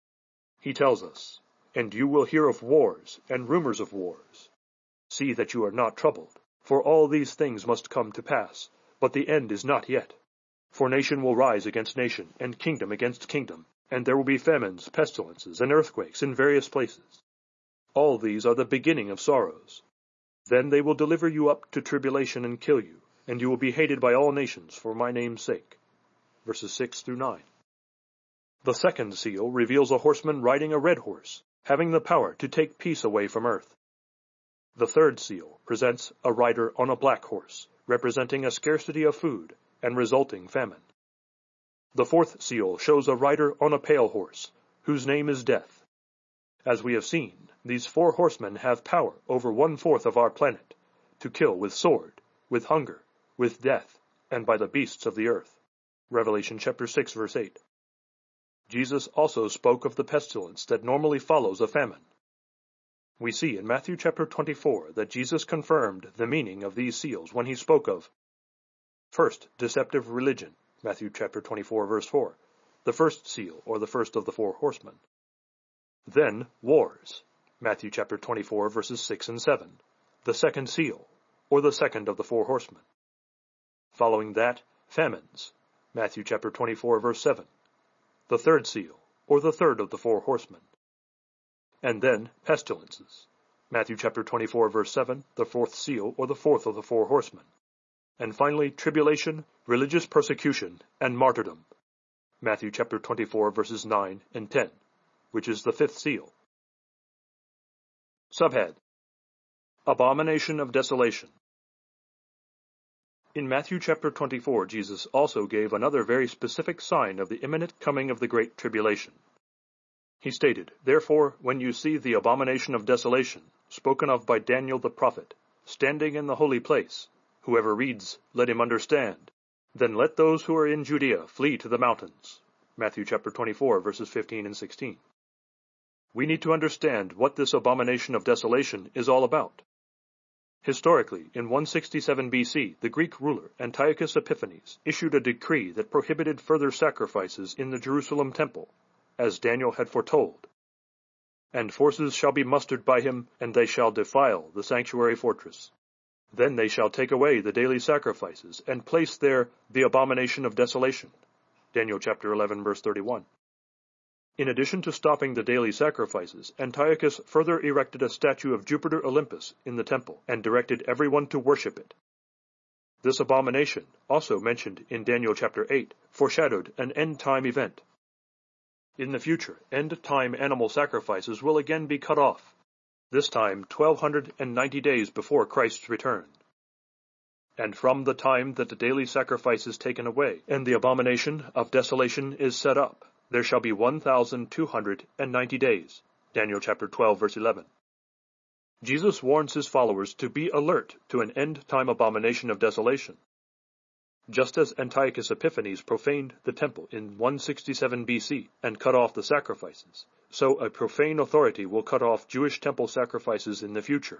He tells us, And you will hear of wars and rumors of wars. See that you are not troubled, for all these things must come to pass, but the end is not yet. For nation will rise against nation, and kingdom against kingdom, and there will be famines, pestilences, and earthquakes in various places. All these are the beginning of sorrows. Then they will deliver you up to tribulation and kill you, and you will be hated by all nations for my name's sake. Verses six through nine. The second seal reveals a horseman riding a red horse, having the power to take peace away from earth. The third seal presents a rider on a black horse, representing a scarcity of food and resulting famine. The fourth seal shows a rider on a pale horse, whose name is Death. As we have seen, these four horsemen have power over one-fourth of our planet, to kill with sword, with hunger, with death, and by the beasts of the earth. Revelation chapter six, verse eight. Jesus also spoke of the pestilence that normally follows a famine. We see in Matthew chapter twenty-four that Jesus confirmed the meaning of these seals when he spoke of, first, deceptive religion, Matthew chapter twenty-four, verse four, the first seal, or the first of the four horsemen. Then, wars, Matthew chapter twenty-four, verses six and seven, the second seal, or the second of the four horsemen. Following that, famines, Matthew chapter twenty-four, verse seven, the third seal, or the third of the four horsemen. And then, pestilences, Matthew chapter twenty-four, verse seven, the fourth seal, or the fourth of the four horsemen. And finally, tribulation, religious persecution, and martyrdom, Matthew chapter twenty-four, verses nine and ten, which is the fifth seal. Subhead: Abomination of Desolation. In Matthew chapter twenty-four, Jesus also gave another very specific sign of the imminent coming of the Great Tribulation. He stated, "Therefore, when you see the abomination of desolation, spoken of by Daniel the prophet, standing in the holy place, whoever reads, let him understand. Then let those who are in Judea flee to the mountains." Matthew chapter twenty-four, verses fifteen and sixteen. We need to understand what this abomination of desolation is all about. Historically, in one sixty-seven B C, the Greek ruler Antiochus Epiphanes issued a decree that prohibited further sacrifices in the Jerusalem temple, as Daniel had foretold. "And forces shall be mustered by him, and they shall defile the sanctuary fortress. Then they shall take away the daily sacrifices, and place there the abomination of desolation." Daniel chapter eleven, verse thirty-one. In addition to stopping the daily sacrifices, Antiochus further erected a statue of Jupiter Olympus in the temple, and directed everyone to worship it. This abomination, also mentioned in Daniel chapter eight, foreshadowed an end-time event. In the future, end-time animal sacrifices will again be cut off, this time twelve ninety days before Christ's return. And from the time that the daily sacrifice is taken away, and the abomination of desolation is set up, there shall be one thousand two hundred ninety days. Daniel chapter twelve, verse eleven. Jesus warns his followers to be alert to an end-time abomination of desolation. Just as Antiochus Epiphanes profaned the temple in one sixty-seven B C and cut off the sacrifices, so a profane authority will cut off Jewish temple sacrifices in the future.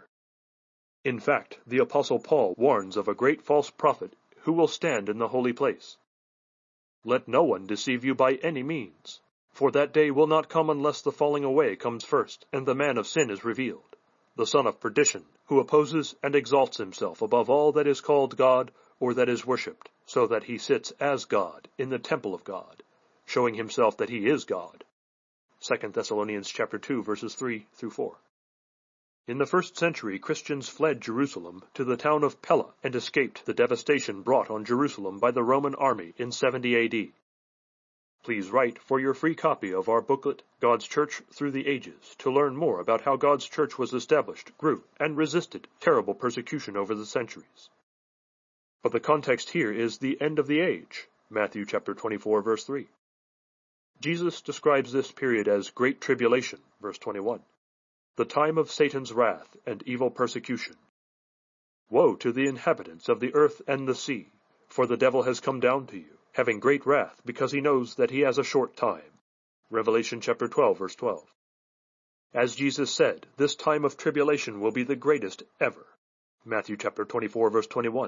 In fact, the Apostle Paul warns of a great false prophet who will stand in the holy place. "Let no one deceive you by any means, for that day will not come unless the falling away comes first, and the man of sin is revealed, the son of perdition, who opposes and exalts himself above all that is called God or that is worshipped, so that he sits as God in the temple of God, showing himself that he is God." Second Thessalonians chapter two, verses three through four. In the first century, Christians fled Jerusalem to the town of Pella and escaped the devastation brought on Jerusalem by the Roman army in seventy A D. Please write for your free copy of our booklet, God's Church Through the Ages, to learn more about how God's church was established, grew, and resisted terrible persecution over the centuries. But the context here is the end of the age, Matthew chapter twenty-four, verse three. Jesus describes this period as Great Tribulation, verse twenty-one. The time of Satan's wrath and evil persecution. "Woe to the inhabitants of the earth and the sea, for the devil has come down to you, having great wrath, because he knows that he has a short time." Revelation chapter twelve, verse twelve. As Jesus said, this time of tribulation will be the greatest ever. Matthew chapter twenty-four, verse twenty-one.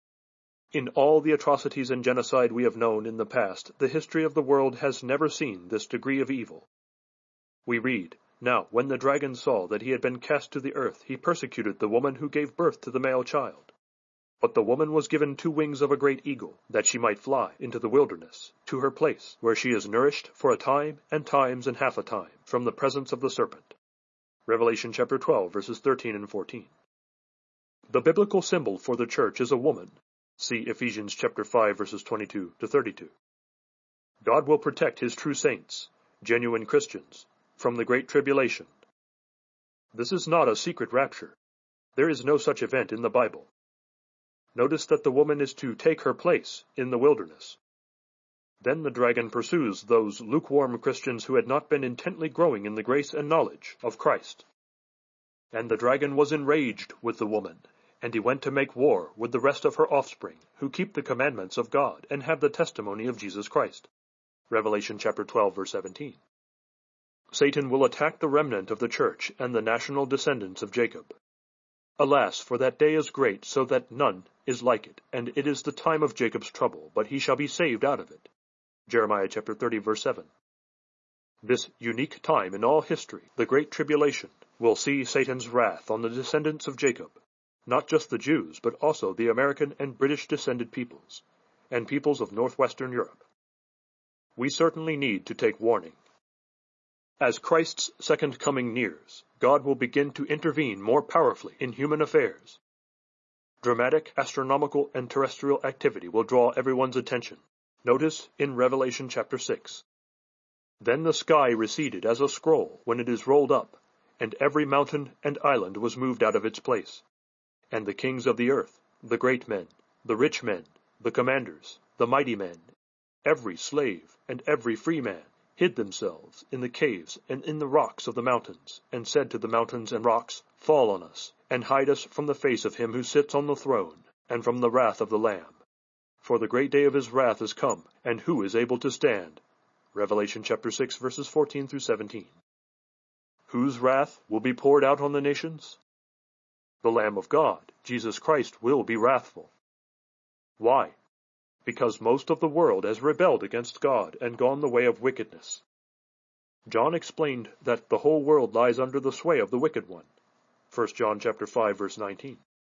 In all the atrocities and genocide we have known in the past, the history of the world has never seen this degree of evil. We read, "Now, when the dragon saw that he had been cast to the earth, he persecuted the woman who gave birth to the male child. But the woman was given two wings of a great eagle, that she might fly into the wilderness, to her place, where she is nourished for a time and times and half a time, from the presence of the serpent. Revelation chapter twelve, verses thirteen and fourteen. The biblical symbol for the church is a woman. See Ephesians chapter five, verses twenty-two to thirty-two. God will protect his true saints, genuine Christians, from the great tribulation. This is not a secret rapture. There is no such event in the Bible. Notice that the woman is to take her place in the wilderness. Then the dragon pursues those lukewarm Christians who had not been intently growing in the grace and knowledge of Christ. And the dragon was enraged with the woman, and he went to make war with the rest of her offspring, who keep the commandments of God and have the testimony of Jesus Christ. Revelation chapter twelve, verse seventeen. Satan will attack the remnant of the church and the national descendants of Jacob. Alas, for that day is great, so that none is like it, and it is the time of Jacob's trouble, but he shall be saved out of it. Jeremiah chapter thirty, verse seven. This unique time in all history, the Great Tribulation, will see Satan's wrath on the descendants of Jacob, not just the Jews, but also the American and British descended peoples, and peoples of northwestern Europe. We certainly need to take warning. As Christ's second coming nears, God will begin to intervene more powerfully in human affairs. Dramatic, astronomical, and terrestrial activity will draw everyone's attention. Notice in Revelation chapter six. Then the sky receded as a scroll when it is rolled up, and every mountain and island was moved out of its place. And the kings of the earth, the great men, the rich men, the commanders, the mighty men, every slave and every free man, hid themselves in the caves and in the rocks of the mountains, and said to the mountains and rocks, Fall on us, and hide us from the face of him who sits on the throne, and from the wrath of the Lamb. For the great day of his wrath is come, and who is able to stand? Revelation chapter six, verses fourteen through seventeen. Whose wrath will be poured out on the nations? The Lamb of God, Jesus Christ, will be wrathful. Why? Because most of the world has rebelled against God and gone the way of wickedness. John explained that the whole world lies under the sway of the wicked one. First John chapter five, verse nineteen.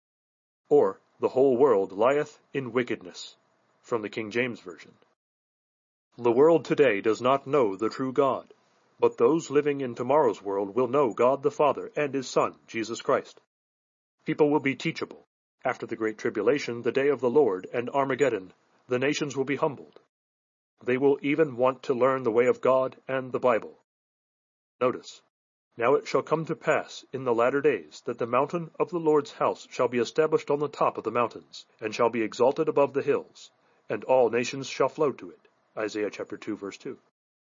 Or, the whole world lieth in wickedness, from the King James Version. The world today does not know the true God, but those living in tomorrow's world will know God the Father and his Son, Jesus Christ. People will be teachable. After the Great Tribulation, the day of the Lord, and Armageddon, the nations will be humbled. They will even want to learn the way of God and the Bible. Notice, Now it shall come to pass in the latter days that the mountain of the Lord's house shall be established on the top of the mountains, and shall be exalted above the hills, and all nations shall flow to it. Isaiah chapter two, verse two.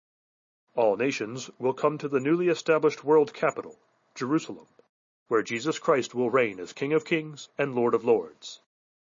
All nations will come to the newly established world capital, Jerusalem, where Jesus Christ will reign as King of kings and Lord of lords.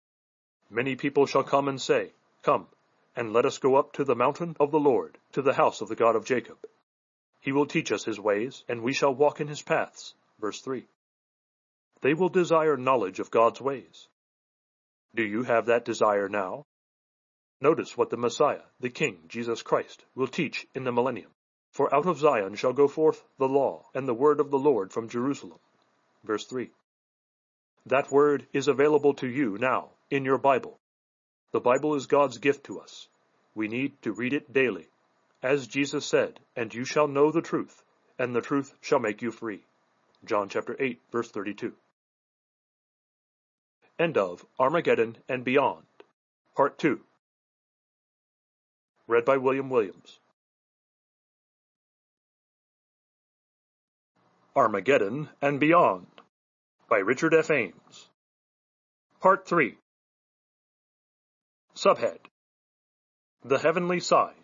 Many people shall come and say, Come, and let us go up to the mountain of the Lord, to the house of the God of Jacob. He will teach us his ways, and we shall walk in his paths. Verse three. They will desire knowledge of God's ways. Do you have that desire now? Notice what the Messiah, the King, Jesus Christ, will teach in the millennium. For out of Zion shall go forth the law and the word of the Lord from Jerusalem. Verse three. That word is available to you now, in your Bible. The Bible is God's gift to us. We need to read it daily. As Jesus said, and you shall know the truth, and the truth shall make you free. John chapter eight, verse thirty-two. End of Armageddon and Beyond, Part two. Read by William Williams. Armageddon and Beyond, by Richard F. Ames. Part three. Subhead: The Heavenly Signs.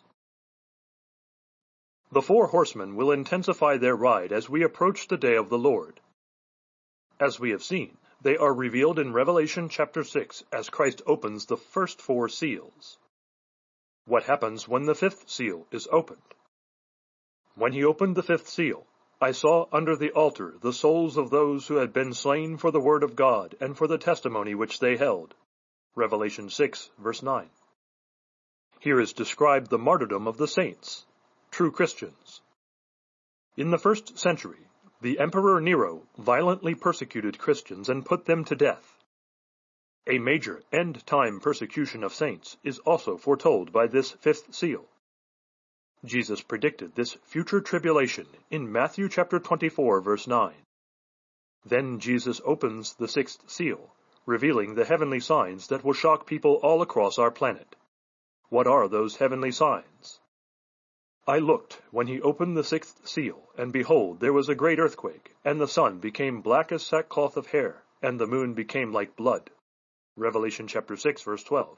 The four horsemen will intensify their ride as we approach the day of the Lord. As we have seen, they are revealed in Revelation chapter six as Christ opens the first four seals. What happens when the fifth seal is opened? When he opened the fifth seal, I saw under the altar the souls of those who had been slain for the word of God and for the testimony which they held. Revelation six, verse nine. Here is described the martyrdom of the saints, true Christians. In the first century, the Emperor Nero violently persecuted Christians and put them to death. A major end-time persecution of saints is also foretold by this fifth seal. Jesus predicted this future tribulation in Matthew chapter twenty-four, verse nine. Then Jesus opens the sixth seal, revealing the heavenly signs that will shock people all across our planet. What are those heavenly signs? I looked when he opened the sixth seal, and behold, there was a great earthquake, and the sun became black as sackcloth of hair, and the moon became like blood. Revelation chapter six, verse twelve.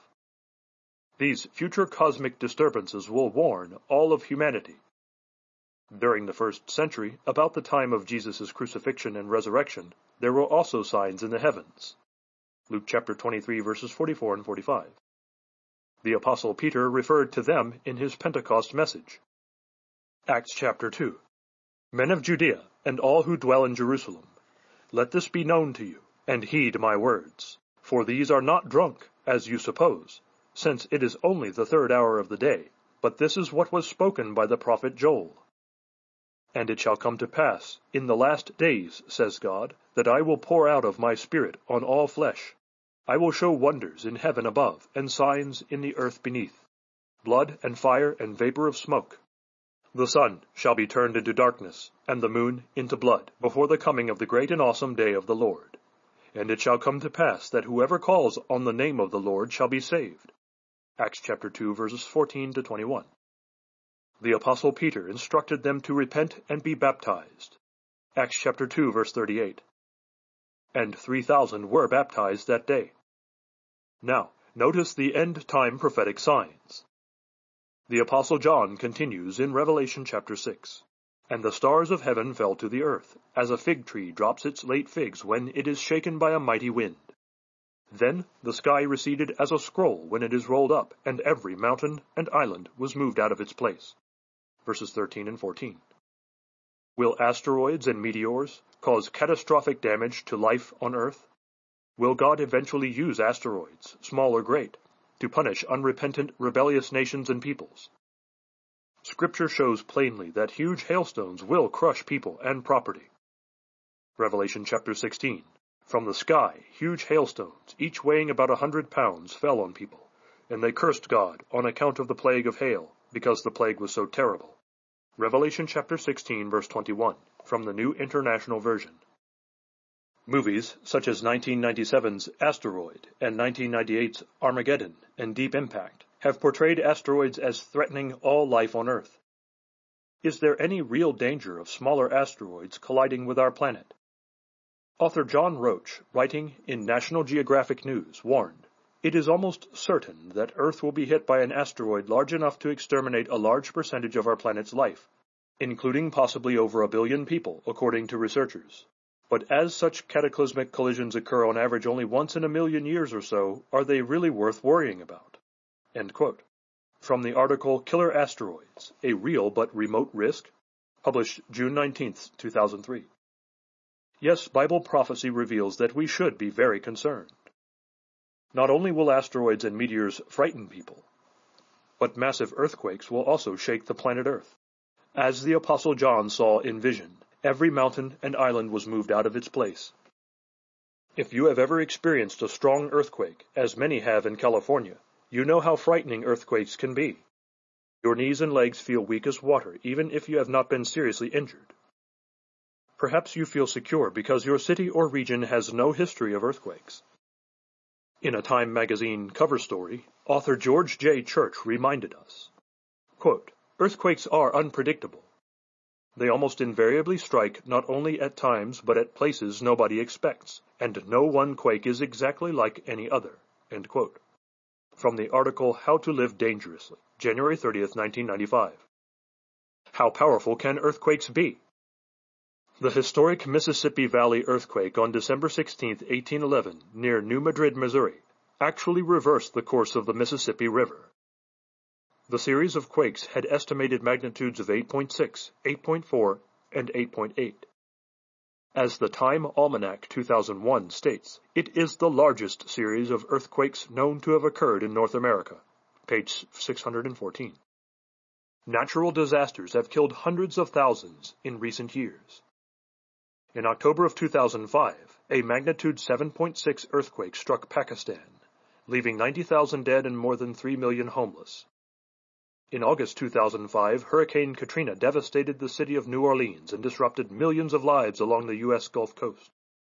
These future cosmic disturbances will warn all of humanity. During the first century, about the time of Jesus' crucifixion and resurrection, there were also signs in the heavens. Luke chapter twenty-three, verses forty-four and forty-five. The Apostle Peter referred to them in his Pentecost message. Acts chapter two. Men of Judea, and all who dwell in Jerusalem, let this be known to you, and heed my words. For these are not drunk, as you suppose, since it is only the third hour of the day, but this is what was spoken by the prophet Joel. And it shall come to pass, in the last days, says God, that I will pour out of my Spirit on all flesh. I will show wonders in heaven above, and signs in the earth beneath, blood and fire and vapor of smoke. The sun shall be turned into darkness, and the moon into blood, before the coming of the great and awesome day of the Lord. And it shall come to pass that whoever calls on the name of the Lord shall be saved. Acts chapter two, verses fourteen to twenty-one. The Apostle Peter instructed them to repent and be baptized. Acts chapter two, verse thirty-eight. And three thousand were baptized that day. Now, notice the end-time prophetic signs. The Apostle John continues in Revelation chapter six. And the stars of heaven fell to the earth, as a fig tree drops its late figs when it is shaken by a mighty wind. Then the sky receded as a scroll when it is rolled up, and every mountain and island was moved out of its place. Verses thirteen and fourteen. Will asteroids and meteors cause catastrophic damage to life on Earth? Will God eventually use asteroids, small or great, to punish unrepentant, rebellious nations and peoples? Scripture shows plainly that huge hailstones will crush people and property. Revelation chapter sixteen. From the sky, huge hailstones, each weighing about a hundred pounds, fell on people, and they cursed God on account of the plague of hail, because the plague was so terrible. Revelation chapter sixteen, verse twenty-one, from the New International Version. Movies such as nineteen ninety-seven's Asteroid and nineteen ninety-eight's Armageddon and Deep Impact have portrayed asteroids as threatening all life on Earth. Is there any real danger of smaller asteroids colliding with our planet? Author John Roach, writing in National Geographic News, warned, "It is almost certain that Earth will be hit by an asteroid large enough to exterminate a large percentage of our planet's life, including possibly over a billion people, according to researchers. But as such cataclysmic collisions occur on average only once in a million years or so, are they really worth worrying about?" End quote. From the article Killer Asteroids, A Real but Remote Risk, published June nineteenth, two thousand three. Yes, Bible prophecy reveals that we should be very concerned. Not only will asteroids and meteors frighten people, but massive earthquakes will also shake the planet Earth. As the Apostle John saw in vision, every mountain and island was moved out of its place. If you have ever experienced a strong earthquake, as many have in California, you know how frightening earthquakes can be. Your knees and legs feel weak as water, even if you have not been seriously injured. Perhaps you feel secure because your city or region has no history of earthquakes. In a Time magazine cover story, author George J. Church reminded us, quote, "Earthquakes are unpredictable. They almost invariably strike not only at times but at places nobody expects, and no one quake is exactly like any other." End quote. From the article How to Live Dangerously, January thirtieth, nineteen ninety-five. How powerful can earthquakes be? The historic Mississippi Valley earthquake on December sixteenth, eighteen eleven, near New Madrid, Missouri, actually reversed the course of the Mississippi River. The series of quakes had estimated magnitudes of eight point six, eight point four, and eight point eight. As the Time Almanac two thousand one states, it is the largest series of earthquakes known to have occurred in North America, page six hundred fourteen. Natural disasters have killed hundreds of thousands in recent years. In October of two thousand five, A magnitude seven point six earthquake struck Pakistan, leaving ninety thousand dead and more than three million homeless. In August two thousand five, Hurricane Katrina devastated the city of New Orleans and disrupted millions of lives along the U S Gulf Coast.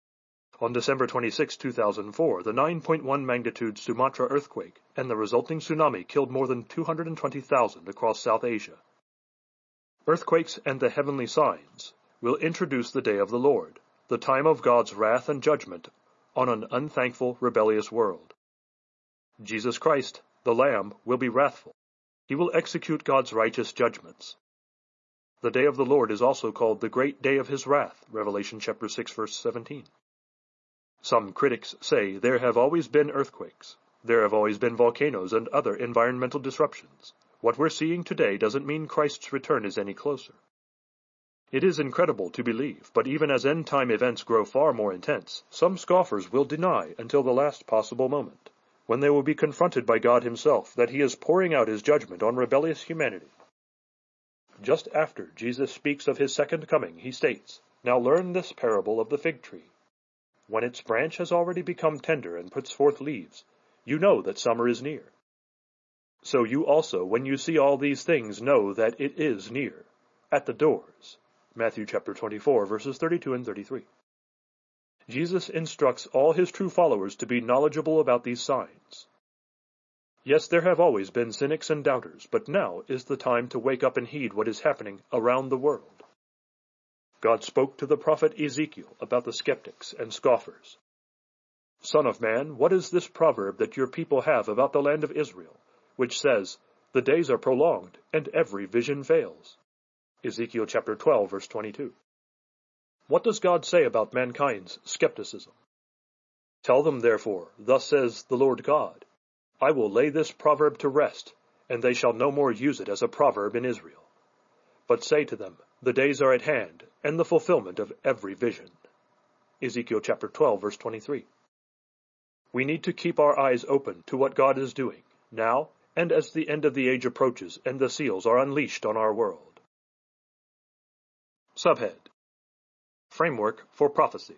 On December twenty-sixth, two thousand four, the nine point one magnitude Sumatra earthquake and the resulting tsunami killed more than two hundred twenty thousand across South Asia. Earthquakes and the heavenly signs will introduce the day of the Lord, the time of God's wrath and judgment on an unthankful, rebellious world. Jesus Christ, the Lamb, will be wrathful. He will execute God's righteous judgments. The day of the Lord is also called the great day of his wrath, Revelation chapter six, verse seventeen. Some critics say there have always been earthquakes, there have always been volcanoes and other environmental disruptions. What we're seeing today doesn't mean Christ's return is any closer. It is incredible to believe, but even as end-time events grow far more intense, some scoffers will deny until the last possible moment, when they will be confronted by God himself, that he is pouring out his judgment on rebellious humanity. Just after Jesus speaks of his second coming, he states, "Now learn this parable of the fig tree. When its branch has already become tender and puts forth leaves, you know that summer is near. So you also, when you see all these things, know that it is near, at the doors." Matthew chapter twenty-four, verses thirty-two and thirty-three. Jesus instructs all his true followers to be knowledgeable about these signs. Yes, there have always been cynics and doubters, but now is the time to wake up and heed what is happening around the world. God spoke to the prophet Ezekiel about the skeptics and scoffers. "Son of man, what is this proverb that your people have about the land of Israel, which says, 'The days are prolonged, and every vision fails'?" Ezekiel chapter twelve, verse twenty-two. What does God say about mankind's skepticism? "Tell them, therefore, thus says the Lord God, I will lay this proverb to rest, and they shall no more use it as a proverb in Israel. But say to them, the days are at hand, and the fulfillment of every vision." Ezekiel chapter twelve, verse twenty-three. We need to keep our eyes open to what God is doing, now and as the end of the age approaches and the seals are unleashed on our world. Subhead: Framework for Prophecy.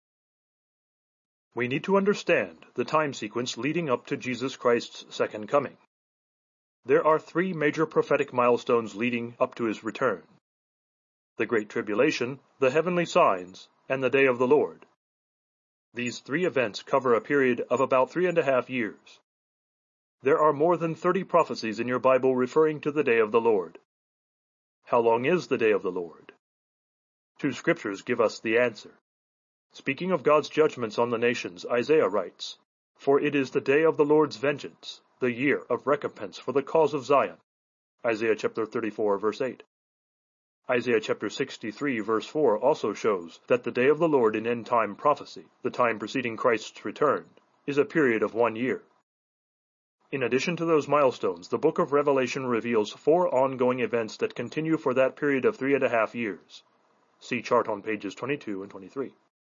We need to understand the time sequence leading up to Jesus Christ's second coming. There are three major prophetic milestones leading up to his return: the Great Tribulation, the heavenly signs, and the Day of the Lord. These three events cover a period of about three and a half years. There are more than thirty prophecies in your Bible referring to the Day of the Lord. How long is the Day of the Lord? Two scriptures give us the answer. Speaking of God's judgments on the nations, Isaiah writes, "For it is the day of the Lord's vengeance, the year of recompense for the cause of Zion." Isaiah chapter thirty-four, verse eight. Isaiah chapter sixty-three, verse four also shows that the day of the Lord in end-time prophecy, the time preceding Christ's return, is a period of one year. In addition to those milestones, the book of Revelation reveals four ongoing events that continue for that period of three and a half years. See chart on pages twenty-two and twenty-three.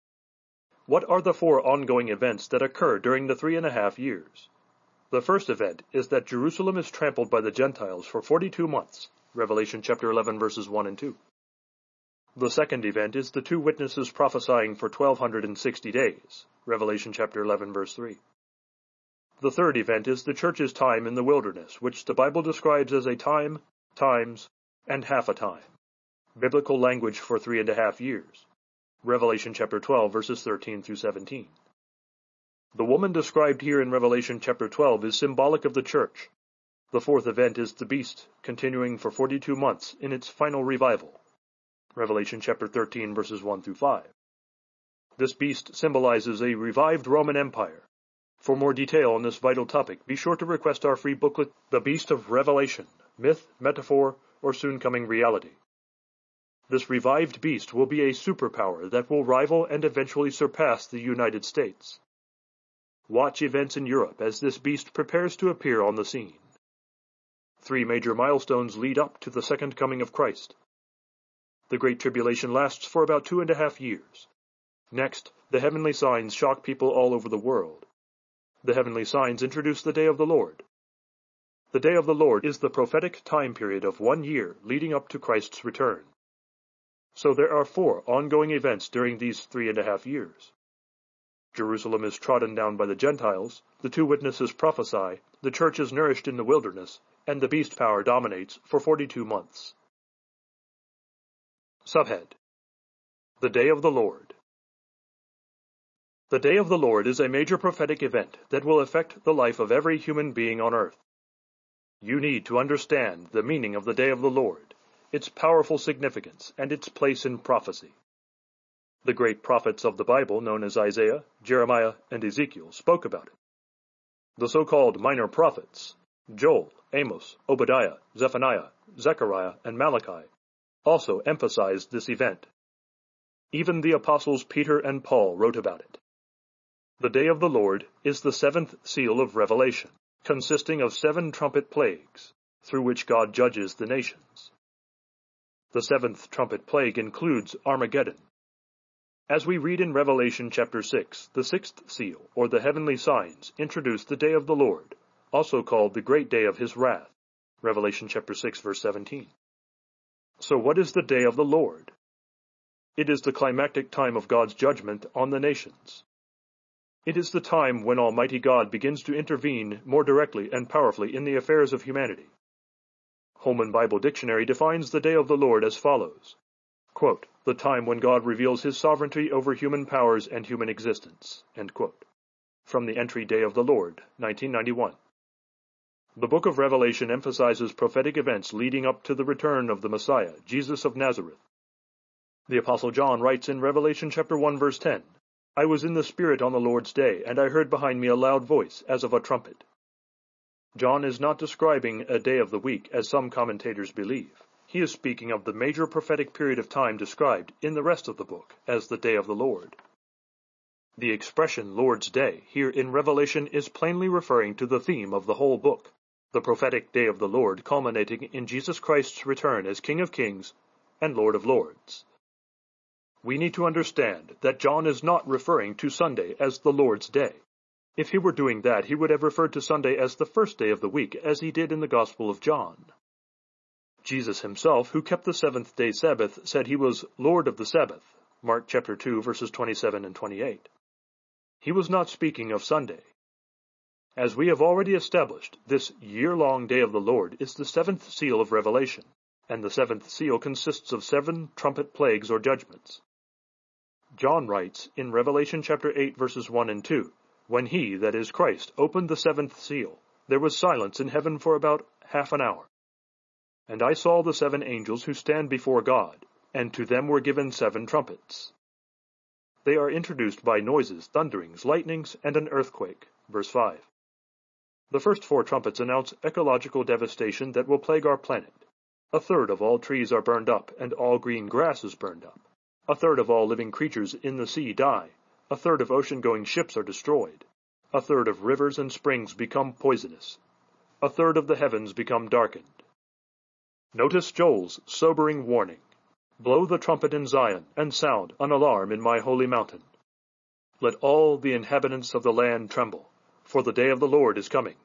What are the four ongoing events that occur during the three and a half years? The first event is that Jerusalem is trampled by the Gentiles for forty-two months, Revelation chapter eleven, verses one and two. The second event is the two witnesses prophesying for twelve sixty days, Revelation chapter eleven, verse three. The third event is the church's time in the wilderness, which the Bible describes as a time, times, and half a time. Biblical language for three and a half years. Revelation chapter twelve, verses thirteen through seventeen. The woman described here in Revelation chapter twelve is symbolic of the church. The fourth event is the beast, continuing for forty-two months in its final revival. Revelation chapter thirteen, verses one through five. This beast symbolizes a revived Roman Empire. For more detail on this vital topic, be sure to request our free booklet, The Beast of Revelation, Myth, Metaphor, or Soon-Coming Reality. This revived beast will be a superpower that will rival and eventually surpass the United States. Watch events in Europe as this beast prepares to appear on the scene. Three major milestones lead up to the second coming of Christ. The Great Tribulation lasts for about two and a half years. Next, the heavenly signs shock people all over the world. The heavenly signs introduce the Day of the Lord. The Day of the Lord is the prophetic time period of one year leading up to Christ's return. So there are four ongoing events during these three and a half years. Jerusalem is trodden down by the Gentiles, the two witnesses prophesy, the church is nourished in the wilderness, and the beast power dominates for forty-two months. Subhead: The Day of the Lord. The Day of the Lord is a major prophetic event that will affect the life of every human being on earth. You need to understand the meaning of the Day of the Lord, its powerful significance, and its place in prophecy. The great prophets of the Bible, known as Isaiah, Jeremiah, and Ezekiel, spoke about it. The so-called minor prophets, Joel, Amos, Obadiah, Zephaniah, Zechariah, and Malachi, also emphasized this event. Even the apostles Peter and Paul wrote about it. The Day of the Lord is the seventh seal of Revelation, consisting of seven trumpet plagues, through which God judges the nations. The seventh trumpet plague includes Armageddon. As we read in Revelation chapter six, the sixth seal, or the heavenly signs, introduce the Day of the Lord, also called the Great Day of His Wrath, Revelation chapter six, verse seventeen. So what is the Day of the Lord? It is the climactic time of God's judgment on the nations. It is the time when Almighty God begins to intervene more directly and powerfully in the affairs of humanity. Holman Bible Dictionary defines the Day of the Lord as follows. Quote, the time when God reveals His sovereignty over human powers and human existence. End quote. From the entry Day of the Lord, nineteen ninety-one. The book of Revelation emphasizes prophetic events leading up to the return of the Messiah, Jesus of Nazareth. The Apostle John writes in Revelation chapter one, verse ten, I was in the Spirit on the Lord's day, and I heard behind me a loud voice, as of a trumpet. John is not describing a day of the week, as some commentators believe. He is speaking of the major prophetic period of time described in the rest of the book as the Day of the Lord. The expression Lord's Day here in Revelation is plainly referring to the theme of the whole book, the prophetic Day of the Lord culminating in Jesus Christ's return as King of Kings and Lord of Lords. We need to understand that John is not referring to Sunday as the Lord's Day. If he were doing that, he would have referred to Sunday as the first day of the week, as he did in the Gospel of John. Jesus himself, who kept the seventh-day Sabbath, said he was Lord of the Sabbath, Mark chapter two, verses twenty-seven and twenty-eight. He was not speaking of Sunday. As we have already established, this year-long Day of the Lord is the seventh seal of Revelation, and the seventh seal consists of seven trumpet plagues or judgments. John writes in Revelation chapter eight, verses one and two, when he, that is Christ, opened the seventh seal, there was silence in heaven for about half an hour. And I saw the seven angels who stand before God, and to them were given seven trumpets. They are introduced by noises, thunderings, lightnings, and an earthquake. Verse five. The first four trumpets announce ecological devastation that will plague our planet. A third of all trees are burned up, and all green grass is burned up. A third of all living creatures in the sea die. A third of ocean-going ships are destroyed. A third of rivers and springs become poisonous. A third of the heavens become darkened. Notice Joel's sobering warning. Blow the trumpet in Zion, and sound an alarm in my holy mountain. Let all the inhabitants of the land tremble, for the day of the Lord is coming.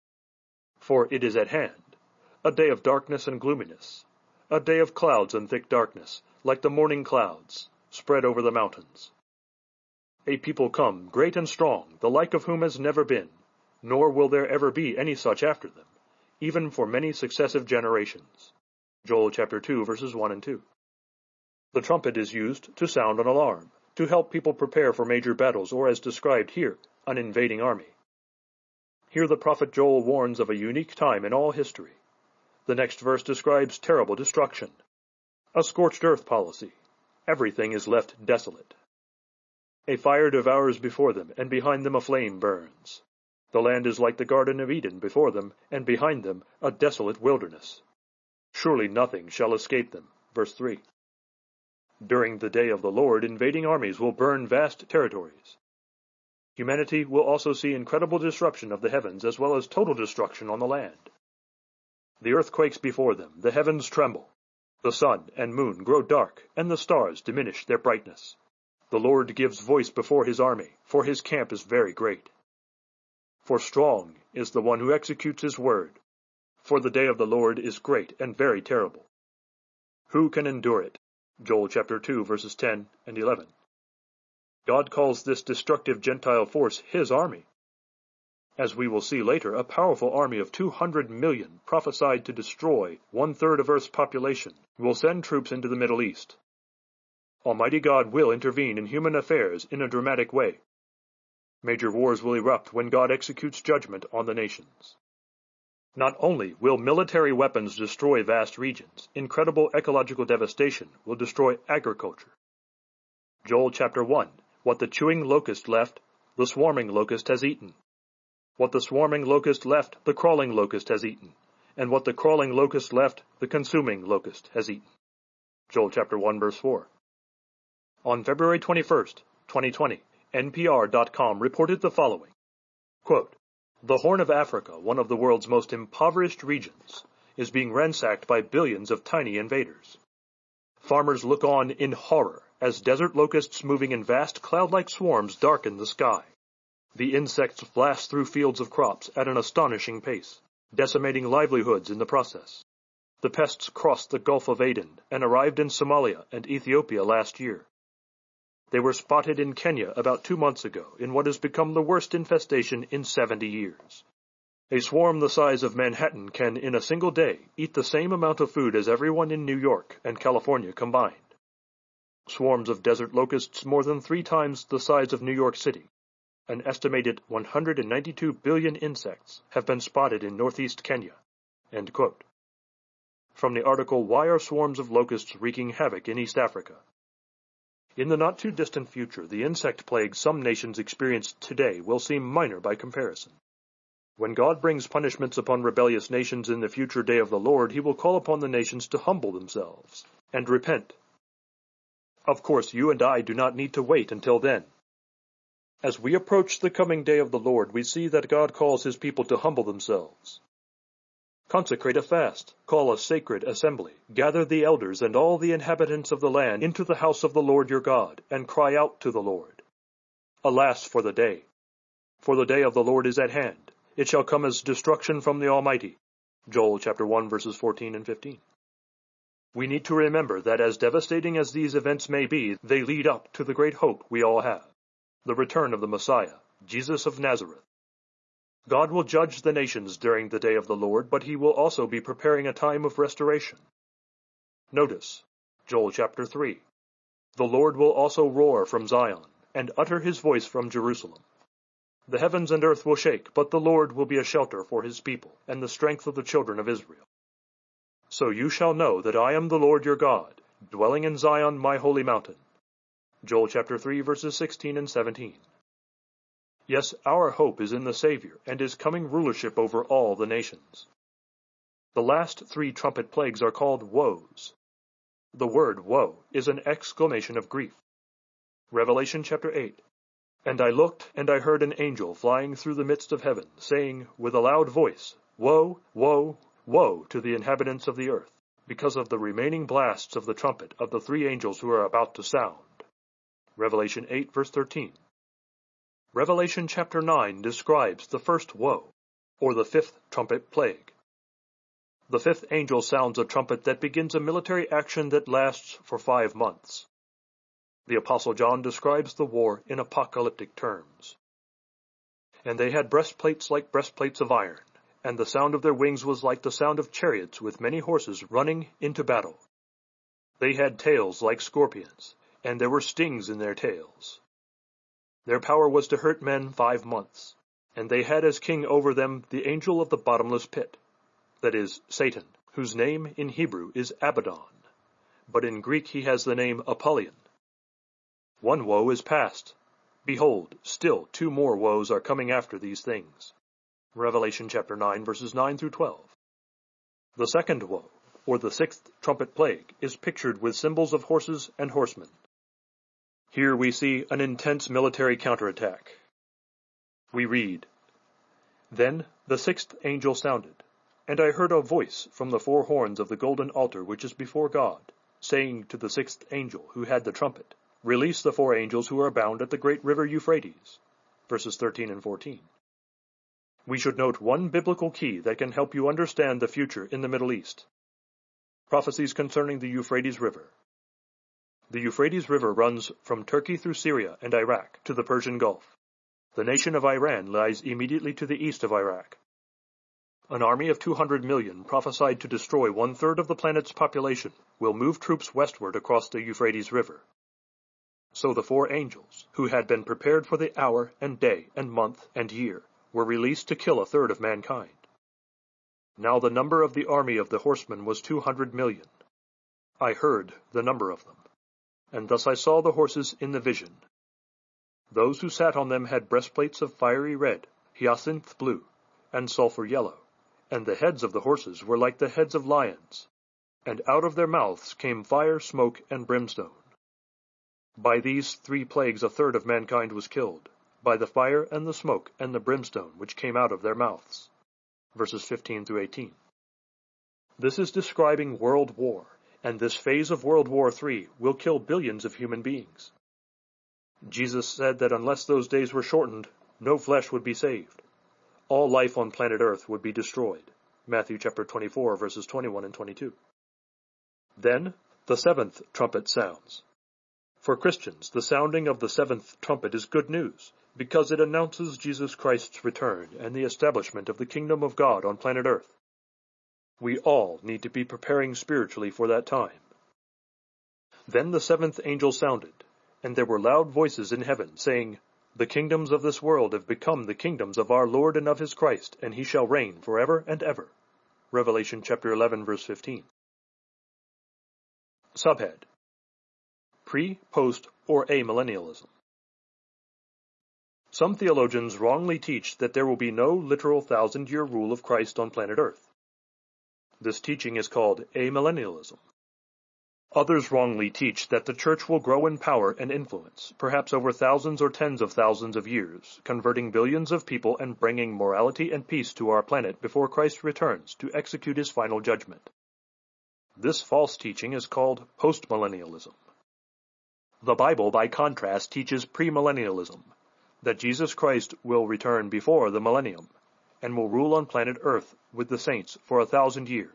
For it is at hand, a day of darkness and gloominess, a day of clouds and thick darkness, like the morning clouds, spread over the mountains. A people come, great and strong, the like of whom has never been, nor will there ever be any such after them, even for many successive generations. Joel chapter two, verses one and two. The trumpet is used to sound an alarm, to help people prepare for major battles, or as described here, an invading army. Here the prophet Joel warns of a unique time in all history. The next verse describes terrible destruction. A scorched earth policy. Everything is left desolate. A fire devours before them, and behind them a flame burns. The land is like the Garden of Eden before them, and behind them a desolate wilderness. Surely nothing shall escape them. Verse three. During the day of the Lord, invading armies will burn vast territories. Humanity will also see incredible disruption of the heavens, as well as total destruction on the land. The earth quakes before them, the heavens tremble. The sun and moon grow dark, and the stars diminish their brightness. The Lord gives voice before his army, for his camp is very great. For strong is the one who executes his word, for the day of the Lord is great and very terrible. Who can endure it? Joel chapter two, verses ten and eleven. God calls this destructive Gentile force his army. As we will see later, a powerful army of two hundred million, prophesied to destroy one-third of Earth's population, will send troops into the Middle East. Almighty God will intervene in human affairs in a dramatic way. Major wars will erupt when God executes judgment on the nations. Not only will military weapons destroy vast regions, incredible ecological devastation will destroy agriculture. Joel chapter one, what the chewing locust left, the swarming locust has eaten. What the swarming locust left, the crawling locust has eaten. And what the crawling locust left, the consuming locust has eaten. Joel chapter one, verse four. On February twenty-first, twenty twenty, N P R dot com reported the following. Quote, "The Horn of Africa, one of the world's most impoverished regions, is being ransacked by billions of tiny invaders. Farmers look on in horror as desert locusts moving in vast cloud-like swarms darken the sky. The insects blast through fields of crops at an astonishing pace, decimating livelihoods in the process. The pests crossed the Gulf of Aden and arrived in Somalia and Ethiopia last year. They were spotted in Kenya about two months ago in what has become the worst infestation in seventy years. A swarm the size of Manhattan can, in a single day, eat the same amount of food as everyone in New York and California combined. Swarms of desert locusts more than three times the size of New York City. An estimated one hundred ninety-two billion insects have been spotted in northeast Kenya." End quote. From the article, Why Are Swarms of Locusts Wreaking Havoc in East Africa? In the not-too-distant future, the insect plague some nations experience today will seem minor by comparison. When God brings punishments upon rebellious nations in the future day of the Lord, he will call upon the nations to humble themselves and repent. Of course, you and I do not need to wait until then. As we approach the coming day of the Lord, we see that God calls his people to humble themselves. Consecrate a fast, call a sacred assembly, gather the elders and all the inhabitants of the land into the house of the Lord your God, and cry out to the Lord. Alas for the day! For the day of the Lord is at hand. It shall come as destruction from the Almighty. Joel chapter one, verses fourteen and fifteen. We need to remember that as devastating as these events may be, they lead up to the great hope we all have, the return of the Messiah, Jesus of Nazareth. God will judge the nations during the day of the Lord, but he will also be preparing a time of restoration. Notice, Joel chapter three. The Lord will also roar from Zion, and utter his voice from Jerusalem. The heavens and earth will shake, but the Lord will be a shelter for his people, and the strength of the children of Israel. So you shall know that I am the Lord your God, dwelling in Zion my holy mountain. Joel chapter three, verses sixteen and seventeen. Yes, our hope is in the Savior and his coming rulership over all the nations. The last three trumpet plagues are called woes. The word woe is an exclamation of grief. Revelation chapter eight. And I looked, and I heard an angel flying through the midst of heaven, saying with a loud voice, Woe, woe, woe to the inhabitants of the earth, because of the remaining blasts of the trumpet of the three angels who are about to sound. Revelation eight, verse thirteen. Revelation chapter nine describes the first woe, or the fifth trumpet plague. The fifth angel sounds a trumpet that begins a military action that lasts for five months. The Apostle John describes the war in apocalyptic terms. And they had breastplates like breastplates of iron, and the sound of their wings was like the sound of chariots with many horses running into battle. They had tails like scorpions, and there were stings in their tails. Their power was to hurt men five months, and they had as king over them the angel of the bottomless pit, that is, Satan, whose name in Hebrew is Abaddon, but in Greek he has the name Apollyon. One woe is past. Behold, still two more woes are coming after these things. Revelation chapter nine, verses nine through twelve. The second woe, or the sixth trumpet plague, is pictured with symbols of horses and horsemen. Here we see an intense military counterattack. We read, Then the sixth angel sounded, and I heard a voice from the four horns of the golden altar which is before God, saying to the sixth angel who had the trumpet, Release the four angels who are bound at the great river Euphrates. Verses thirteen and fourteen. We should note one biblical key that can help you understand the future in the Middle East. Prophecies concerning the Euphrates River. The Euphrates River runs from Turkey through Syria and Iraq to the Persian Gulf. The nation of Iran lies immediately to the east of Iraq. An army of two hundred million, prophesied to destroy one-third of the planet's population, will move troops westward across the Euphrates River. So the four angels, who had been prepared for the hour and day and month and year, were released to kill a third of mankind. Now the number of the army of the horsemen was two hundred million. I heard the number of them, and thus I saw the horses in the vision. Those who sat on them had breastplates of fiery red, hyacinth blue, and sulphur yellow, and the heads of the horses were like the heads of lions, and out of their mouths came fire, smoke, and brimstone. By these three plagues a third of mankind was killed, by the fire and the smoke and the brimstone which came out of their mouths. Verses fifteen through eighteen. This is describing world war, and this phase of World War Three will kill billions of human beings. Jesus said that unless those days were shortened, no flesh would be saved. All life on planet Earth would be destroyed. Matthew chapter twenty-four, verses twenty-one and twenty-two. Then the seventh trumpet sounds. For Christians, the sounding of the seventh trumpet is good news, because it announces Jesus Christ's return and the establishment of the kingdom of God on planet Earth. We all need to be preparing spiritually for that time. Then the seventh angel sounded, and there were loud voices in heaven, saying, The kingdoms of this world have become the kingdoms of our Lord and of his Christ, and he shall reign forever and ever. Revelation chapter eleven, verse fifteen. Subhead: Pre, Post, or Amillennialism. Some theologians wrongly teach that there will be no literal thousand-year rule of Christ on planet Earth. This teaching is called amillennialism. Others wrongly teach that the church will grow in power and influence, perhaps over thousands or tens of thousands of years, converting billions of people and bringing morality and peace to our planet before Christ returns to execute his final judgment. This false teaching is called postmillennialism. The Bible, by contrast, teaches premillennialism, that Jesus Christ will return before the millennium, and will rule on planet Earth with the saints for a thousand years.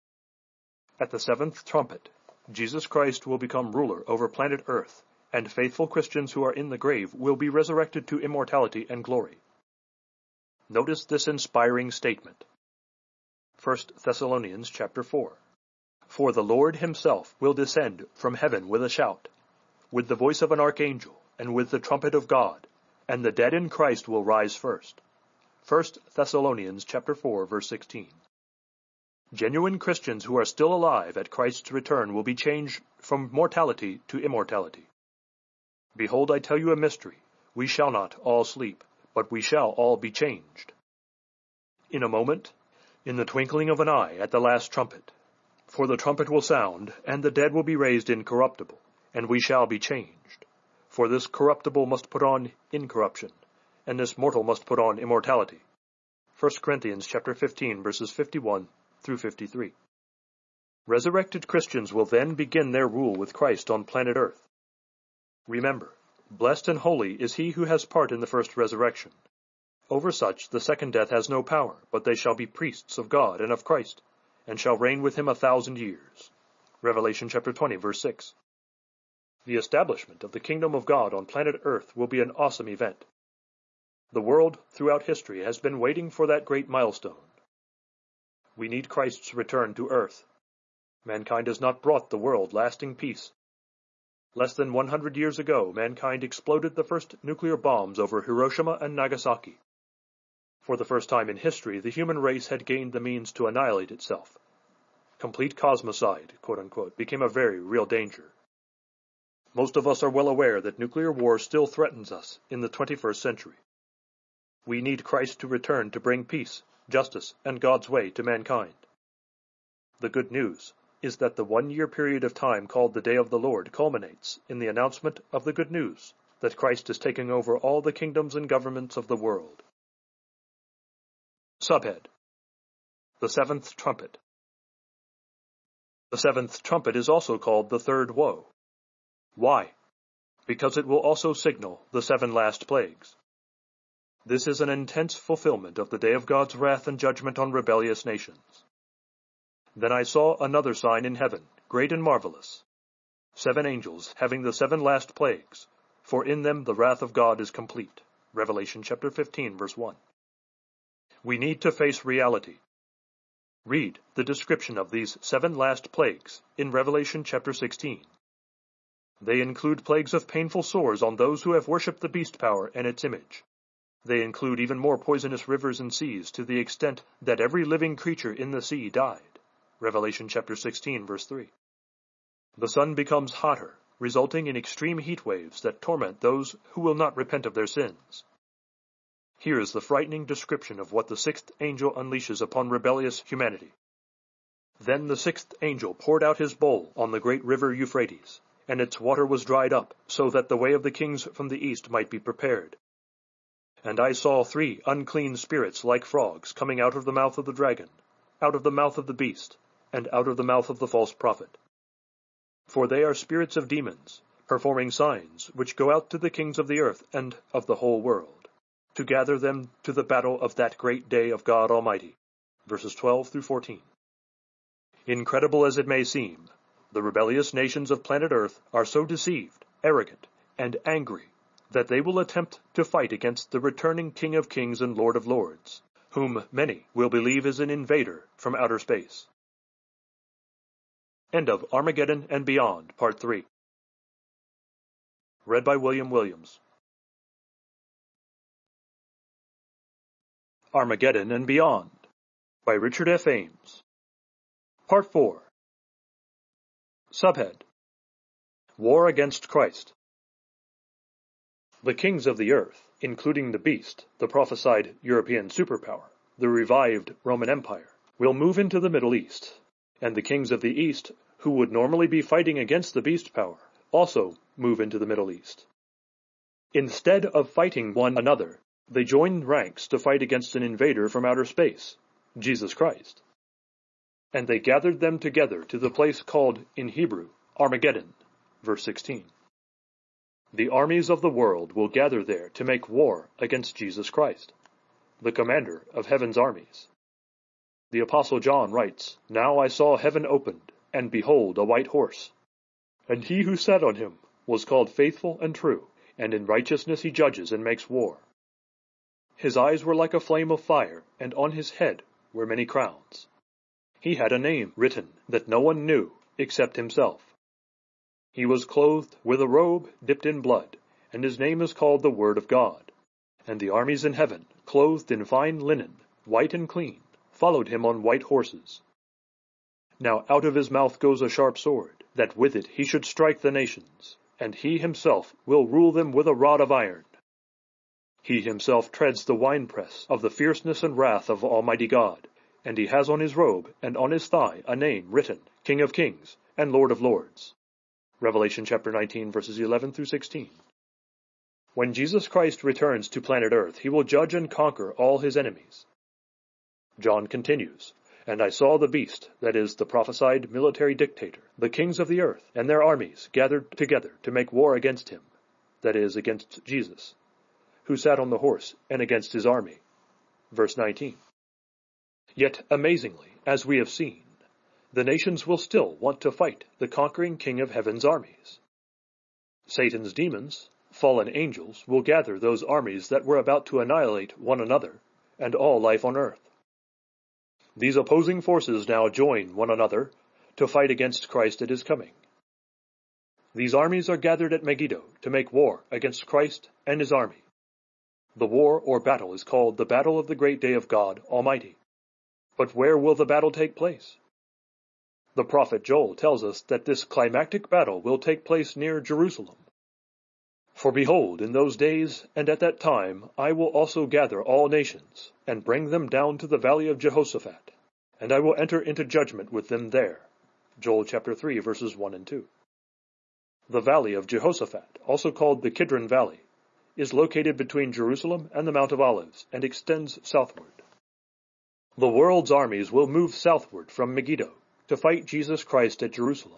At the seventh trumpet, Jesus Christ will become ruler over planet Earth, and faithful Christians who are in the grave will be resurrected to immortality and glory. Notice this inspiring statement. First Thessalonians chapter four. For the Lord himself will descend from heaven with a shout, with the voice of an archangel, and with the trumpet of God, and the dead in Christ will rise first. First Thessalonians chapter four, verse sixteen. Genuine Christians who are still alive at Christ's return will be changed from mortality to immortality. Behold, I tell you a mystery. We shall not all sleep, but we shall all be changed. In a moment, in the twinkling of an eye, at the last trumpet. For the trumpet will sound, and the dead will be raised incorruptible, and we shall be changed. For this corruptible must put on incorruption, and this mortal must put on immortality. First Corinthians chapter fifteen, verses fifty-one through fifty-three. Resurrected Christians will then begin their rule with Christ on planet Earth. Remember, blessed and holy is he who has part in the first resurrection. Over such the second death has no power, but they shall be priests of God and of Christ, and shall reign with him a thousand years. Revelation chapter twenty, verse six. The establishment of the kingdom of God on planet Earth will be an awesome event. The world, throughout history, has been waiting for that great milestone. We need Christ's return to Earth. Mankind has not brought the world lasting peace. Less than one hundred years ago, mankind exploded the first nuclear bombs over Hiroshima and Nagasaki. For the first time in history, the human race had gained the means to annihilate itself. Complete cosmocide, quote-unquote, became a very real danger. Most of us are well aware that nuclear war still threatens us in the twenty-first century. We need Christ to return to bring peace, justice, and God's way to mankind. The good news is that the one-year period of time called the Day of the Lord culminates in the announcement of the good news that Christ is taking over all the kingdoms and governments of the world. Subhead: The Seventh Trumpet. The seventh trumpet is also called the third woe. Why? Because it will also signal the seven last plagues. This is an intense fulfillment of the day of God's wrath and judgment on rebellious nations. Then I saw another sign in heaven, great and marvelous. seven angels having the seven last plagues, for in them the wrath of God is complete. Revelation chapter fifteen, verse one. We need to face reality. Read the description of these seven last plagues in Revelation chapter sixteen. They include plagues of painful sores on those who have worshipped the beast power and its image. They include even more poisonous rivers and seas to the extent that every living creature in the sea died. Revelation chapter sixteen, verse three. The sun becomes hotter, resulting in extreme heat waves that torment those who will not repent of their sins. Here is the frightening description of what the sixth angel unleashes upon rebellious humanity. Then the sixth angel poured out his bowl on the great river Euphrates, and its water was dried up, so that the way of the kings from the east might be prepared. And I saw three unclean spirits like frogs coming out of the mouth of the dragon, out of the mouth of the beast, and out of the mouth of the false prophet. For they are spirits of demons, performing signs which go out to the kings of the earth and of the whole world, to gather them to the battle of that great day of God Almighty. Verses twelve through fourteen. Incredible as it may seem, the rebellious nations of planet Earth are so deceived, arrogant, and angry that they will attempt to fight against the returning King of Kings and Lord of Lords, whom many will believe is an invader from outer space. End of Armageddon and Beyond, Part three. Read by William Williams. Armageddon and Beyond, by Richard F. Ames. Part four. Subhead: War against Christ. The kings of the earth, including the beast, the prophesied European superpower, the revived Roman Empire, will move into the Middle East, and the kings of the East, who would normally be fighting against the beast power, also move into the Middle East. Instead of fighting one another, they joined ranks to fight against an invader from outer space, Jesus Christ. And they gathered them together to the place called, in Hebrew, Armageddon, verse sixteen. The armies of the world will gather there to make war against Jesus Christ, the commander of heaven's armies. The Apostle John writes, "Now I saw heaven opened, and behold a white horse. And he who sat on him was called Faithful and True, and in righteousness he judges and makes war. His eyes were like a flame of fire, and on his head were many crowns. He had a name written that no one knew except himself. He was clothed with a robe dipped in blood, and his name is called the Word of God. And the armies in heaven, clothed in fine linen, white and clean, followed him on white horses. Now out of his mouth goes a sharp sword, that with it he should strike the nations, and he himself will rule them with a rod of iron. He himself treads the winepress of the fierceness and wrath of Almighty God, and he has on his robe and on his thigh a name written, King of Kings and Lord of Lords." Revelation chapter nineteen, verses eleven through sixteen. When Jesus Christ returns to planet Earth, he will judge and conquer all his enemies. John continues, "And I saw the beast, that is, the prophesied military dictator, the kings of the earth, and their armies gathered together to make war against him, that is, against Jesus, who sat on the horse, and against his army." Verse nineteen. Yet, amazingly, as we have seen, the nations will still want to fight the conquering King of Heaven's armies. Satan's demons, fallen angels, will gather those armies that were about to annihilate one another and all life on earth. These opposing forces now join one another to fight against Christ at his coming. These armies are gathered at Megiddo to make war against Christ and his army. The war or battle is called the Battle of the Great Day of God Almighty. But where will the battle take place? The prophet Joel tells us that this climactic battle will take place near Jerusalem. "For behold, in those days and at that time I will also gather all nations, and bring them down to the valley of Jehoshaphat, and I will enter into judgment with them there." Joel chapter three, verses one and two. The valley of Jehoshaphat, also called the Kidron Valley, is located between Jerusalem and the Mount of Olives, and extends southward. The world's armies will move southward from Megiddo to fight Jesus Christ at Jerusalem.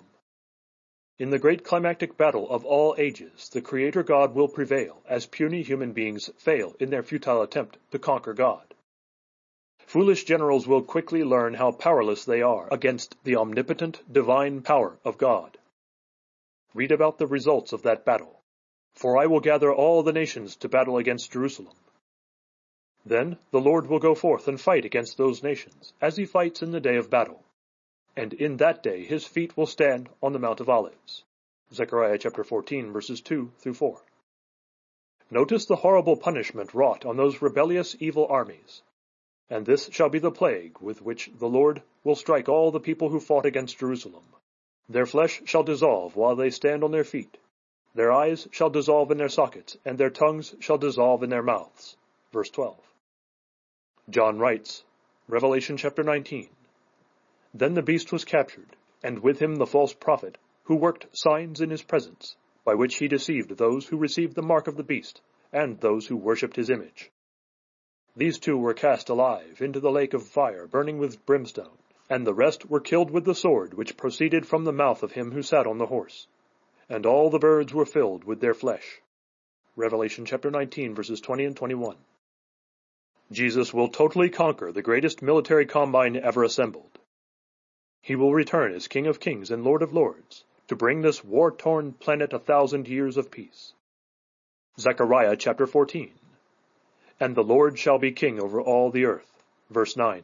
In the great climactic battle of all ages, the Creator God will prevail as puny human beings fail in their futile attempt to conquer God. Foolish generals will quickly learn how powerless they are against the omnipotent divine power of God. Read about the results of that battle. For I will gather all the nations to battle against Jerusalem. Then the Lord will go forth and fight against those nations, as he fights in the day of battle. And in that day his feet will stand on the Mount of Olives. Zechariah chapter fourteen, verses two through four. Notice the horrible punishment wrought on those rebellious evil armies. And this shall be the plague with which the Lord will strike all the people who fought against Jerusalem. Their flesh shall dissolve while they stand on their feet. Their eyes shall dissolve in their sockets, and their tongues shall dissolve in their mouths. Verse twelve. John writes, Revelation chapter nineteen, Then the beast was captured, and with him the false prophet, who worked signs in his presence, by which he deceived those who received the mark of the beast, and those who worshipped his image. These two were cast alive into the lake of fire burning with brimstone, and the rest were killed with the sword which proceeded from the mouth of him who sat on the horse. And all the birds were filled with their flesh. Revelation chapter nineteen, verses twenty and twenty-one. Jesus will totally conquer the greatest military combine ever assembled. He will return as King of Kings and Lord of Lords, to bring this war-torn planet a thousand years of peace. Zechariah chapter fourteen. And the Lord shall be king over all the earth. Verse nine.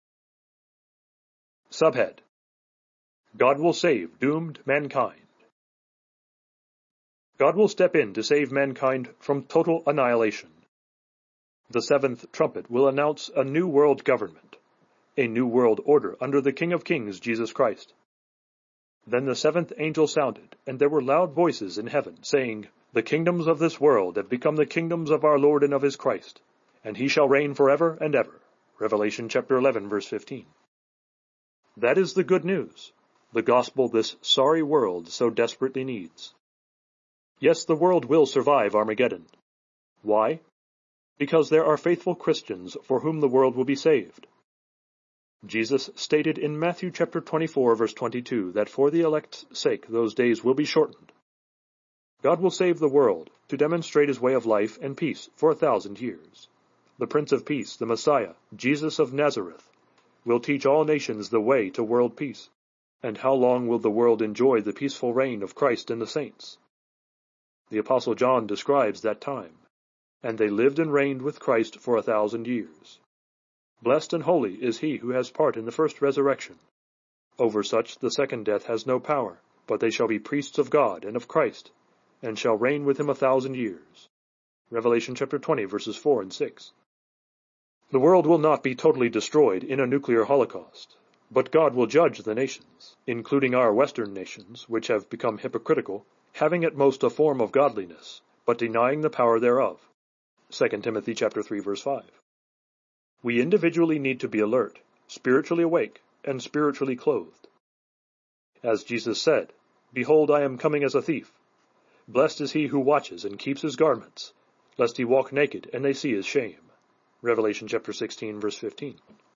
Subhead: God will save doomed mankind. God will step in to save mankind from total annihilation. The seventh trumpet will announce a new world government, a new world order under the King of Kings, Jesus Christ. Then the seventh angel sounded, and there were loud voices in heaven, saying, The kingdoms of this world have become the kingdoms of our Lord and of his Christ, and he shall reign forever and ever. Revelation chapter eleven, verse fifteen. That is the good news, the gospel this sorry world so desperately needs. Yes, the world will survive Armageddon. Why? Because there are faithful Christians for whom the world will be saved. Jesus stated in Matthew chapter twenty-four, verse twenty-two, that for the elect's sake those days will be shortened. God will save the world to demonstrate his way of life and peace for a thousand years. The Prince of Peace, the Messiah, Jesus of Nazareth, will teach all nations the way to world peace. And how long will the world enjoy the peaceful reign of Christ and the saints? The Apostle John describes that time. And they lived and reigned with Christ for a thousand years. Blessed and holy is he who has part in the first resurrection. Over such the second death has no power, but they shall be priests of God and of Christ, and shall reign with him a thousand years. Revelation chapter twenty, verses four and six. The world will not be totally destroyed in a nuclear holocaust, but God will judge the nations, including our Western nations, which have become hypocritical, having at most a form of godliness, but denying the power thereof. Second Timothy chapter three, verse five. We individually need to be alert, spiritually awake, and spiritually clothed. As Jesus said, Behold, I am coming as a thief. Blessed is he who watches and keeps his garments, lest he walk naked and they see his shame. Revelation chapter sixteen, verse fifteen.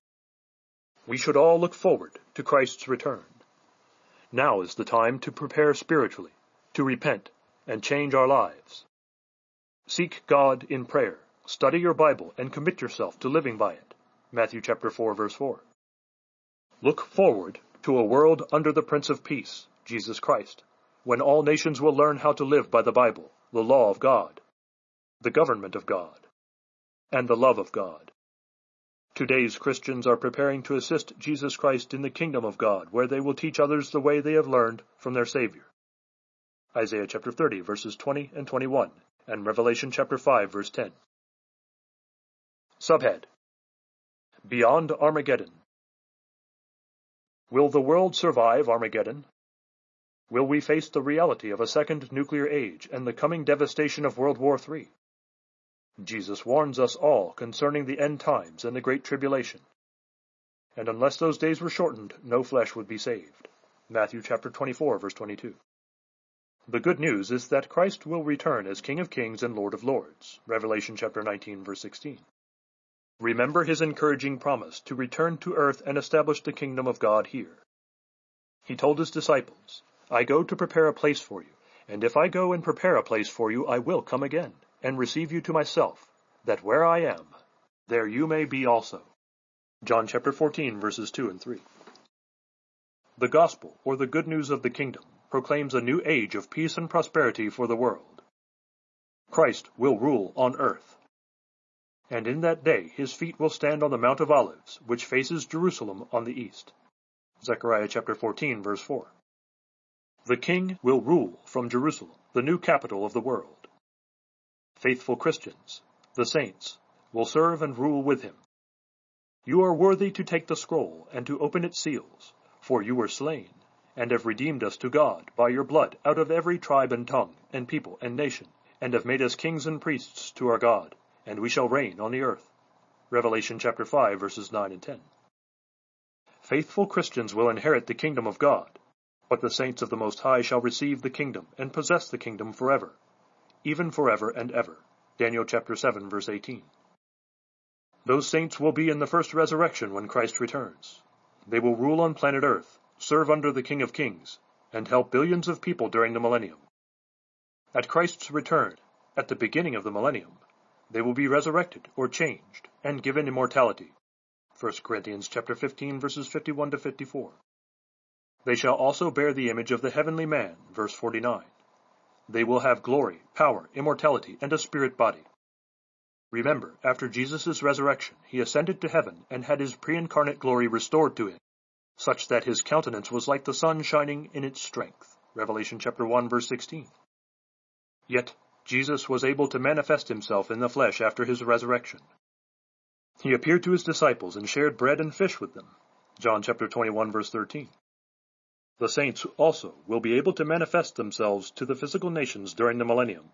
We should all look forward to Christ's return. Now is the time to prepare spiritually, to repent, and change our lives. Seek God in prayer, study your Bible, and commit yourself to living by it. Matthew chapter four, verse four. Look forward to a world under the Prince of Peace, Jesus Christ, when all nations will learn how to live by the Bible, the law of God, the government of God, and the love of God. Today's Christians are preparing to assist Jesus Christ in the kingdom of God, where they will teach others the way they have learned from their Savior. Isaiah chapter thirty, verses twenty and twenty-one, and Revelation chapter five, verse ten. Subhead: Beyond Armageddon. Will the world survive Armageddon? Will we face the reality of a second nuclear age and the coming devastation of World War Three? Jesus warns us all concerning the end times and the Great Tribulation. And unless those days were shortened, no flesh would be saved. Matthew chapter twenty-four, verse twenty-two. The good news is that Christ will return as King of Kings and Lord of Lords. Revelation chapter nineteen, verse sixteen. Remember his encouraging promise to return to earth and establish the kingdom of God here. He told his disciples, I go to prepare a place for you, and if I go and prepare a place for you, I will come again, and receive you to myself, that where I am, there you may be also. John chapter fourteen, verses two and three. The gospel, or the good news of the kingdom, proclaims a new age of peace and prosperity for the world. Christ will rule on earth. And in that day his feet will stand on the Mount of Olives, which faces Jerusalem on the east. Zechariah chapter fourteen, verse four. The King will rule from Jerusalem, the new capital of the world. Faithful Christians, the saints, will serve and rule with him. You are worthy to take the scroll and to open its seals, for you were slain, and have redeemed us to God by your blood out of every tribe and tongue, and people and nation, and have made us kings and priests to our God, and we shall reign on the earth. Revelation chapter five, verses nine and ten. Faithful Christians will inherit the kingdom of God, but the saints of the Most High shall receive the kingdom and possess the kingdom forever, even forever and ever. Daniel chapter seven, verse eighteen. Those saints will be in the first resurrection when Christ returns. They will rule on planet Earth, serve under the King of Kings, and help billions of people during the millennium. At Christ's return, at the beginning of the millennium, they will be resurrected or changed and given immortality. First Corinthians chapter fifteen, verses fifty-one to fifty-four. They shall also bear the image of the heavenly man, verse forty-nine. They will have glory, power, immortality, and a spirit body. Remember, after Jesus' resurrection, he ascended to heaven and had his pre-incarnate glory restored to him, such that his countenance was like the sun shining in its strength. Revelation chapter one, verse sixteen. Yet Jesus was able to manifest himself in the flesh after his resurrection. He appeared to his disciples and shared bread and fish with them. John chapter twenty-one, verse thirteen. The saints also will be able to manifest themselves to the physical nations during the millennium.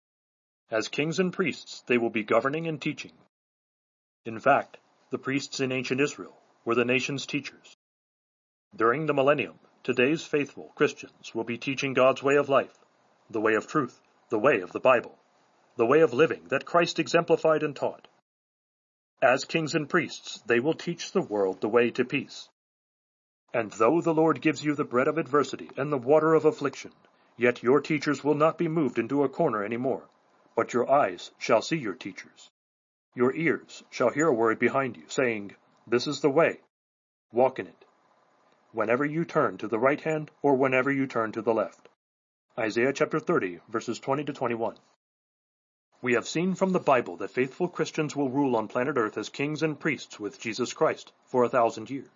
As kings and priests, they will be governing and teaching. In fact, the priests in ancient Israel were the nation's teachers. During the millennium, today's faithful Christians will be teaching God's way of life, the way of truth, the way of the Bible, the way of living that Christ exemplified and taught. As kings and priests, they will teach the world the way to peace. And though the Lord gives you the bread of adversity and the water of affliction, yet your teachers will not be moved into a corner any more, but your eyes shall see your teachers. Your ears shall hear a word behind you, saying, "This is the way. Walk in it," whenever you turn to the right hand or whenever you turn to the left. Isaiah chapter thirty, verses twenty to twenty-one. We have seen from the Bible that faithful Christians will rule on planet Earth as kings and priests with Jesus Christ for a thousand years.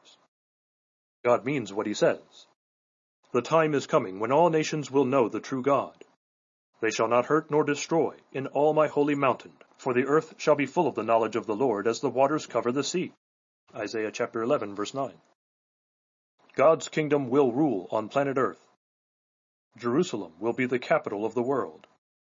God means what he says. The time is coming when all nations will know the true God. They shall not hurt nor destroy in all my holy mountain, for the earth shall be full of the knowledge of the Lord as the waters cover the sea. Isaiah chapter eleven, verse nine. God's kingdom will rule on planet Earth. Jerusalem will be the capital of the world.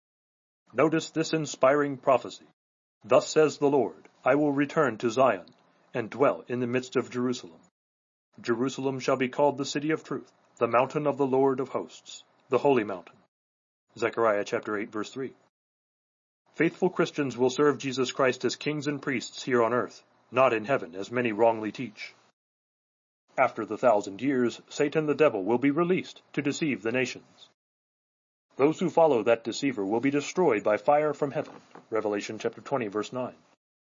Notice this inspiring prophecy. Thus says the Lord, I will return to Zion, and dwell in the midst of Jerusalem. Jerusalem shall be called the city of truth, the mountain of the Lord of hosts, the holy mountain. Zechariah chapter eight, verse three. Faithful Christians will serve Jesus Christ as kings and priests here on earth, not in heaven, as many wrongly teach. After the thousand years, Satan the devil will be released to deceive the nations. Those who follow that deceiver will be destroyed by fire from heaven. Revelation chapter twenty, verse nine.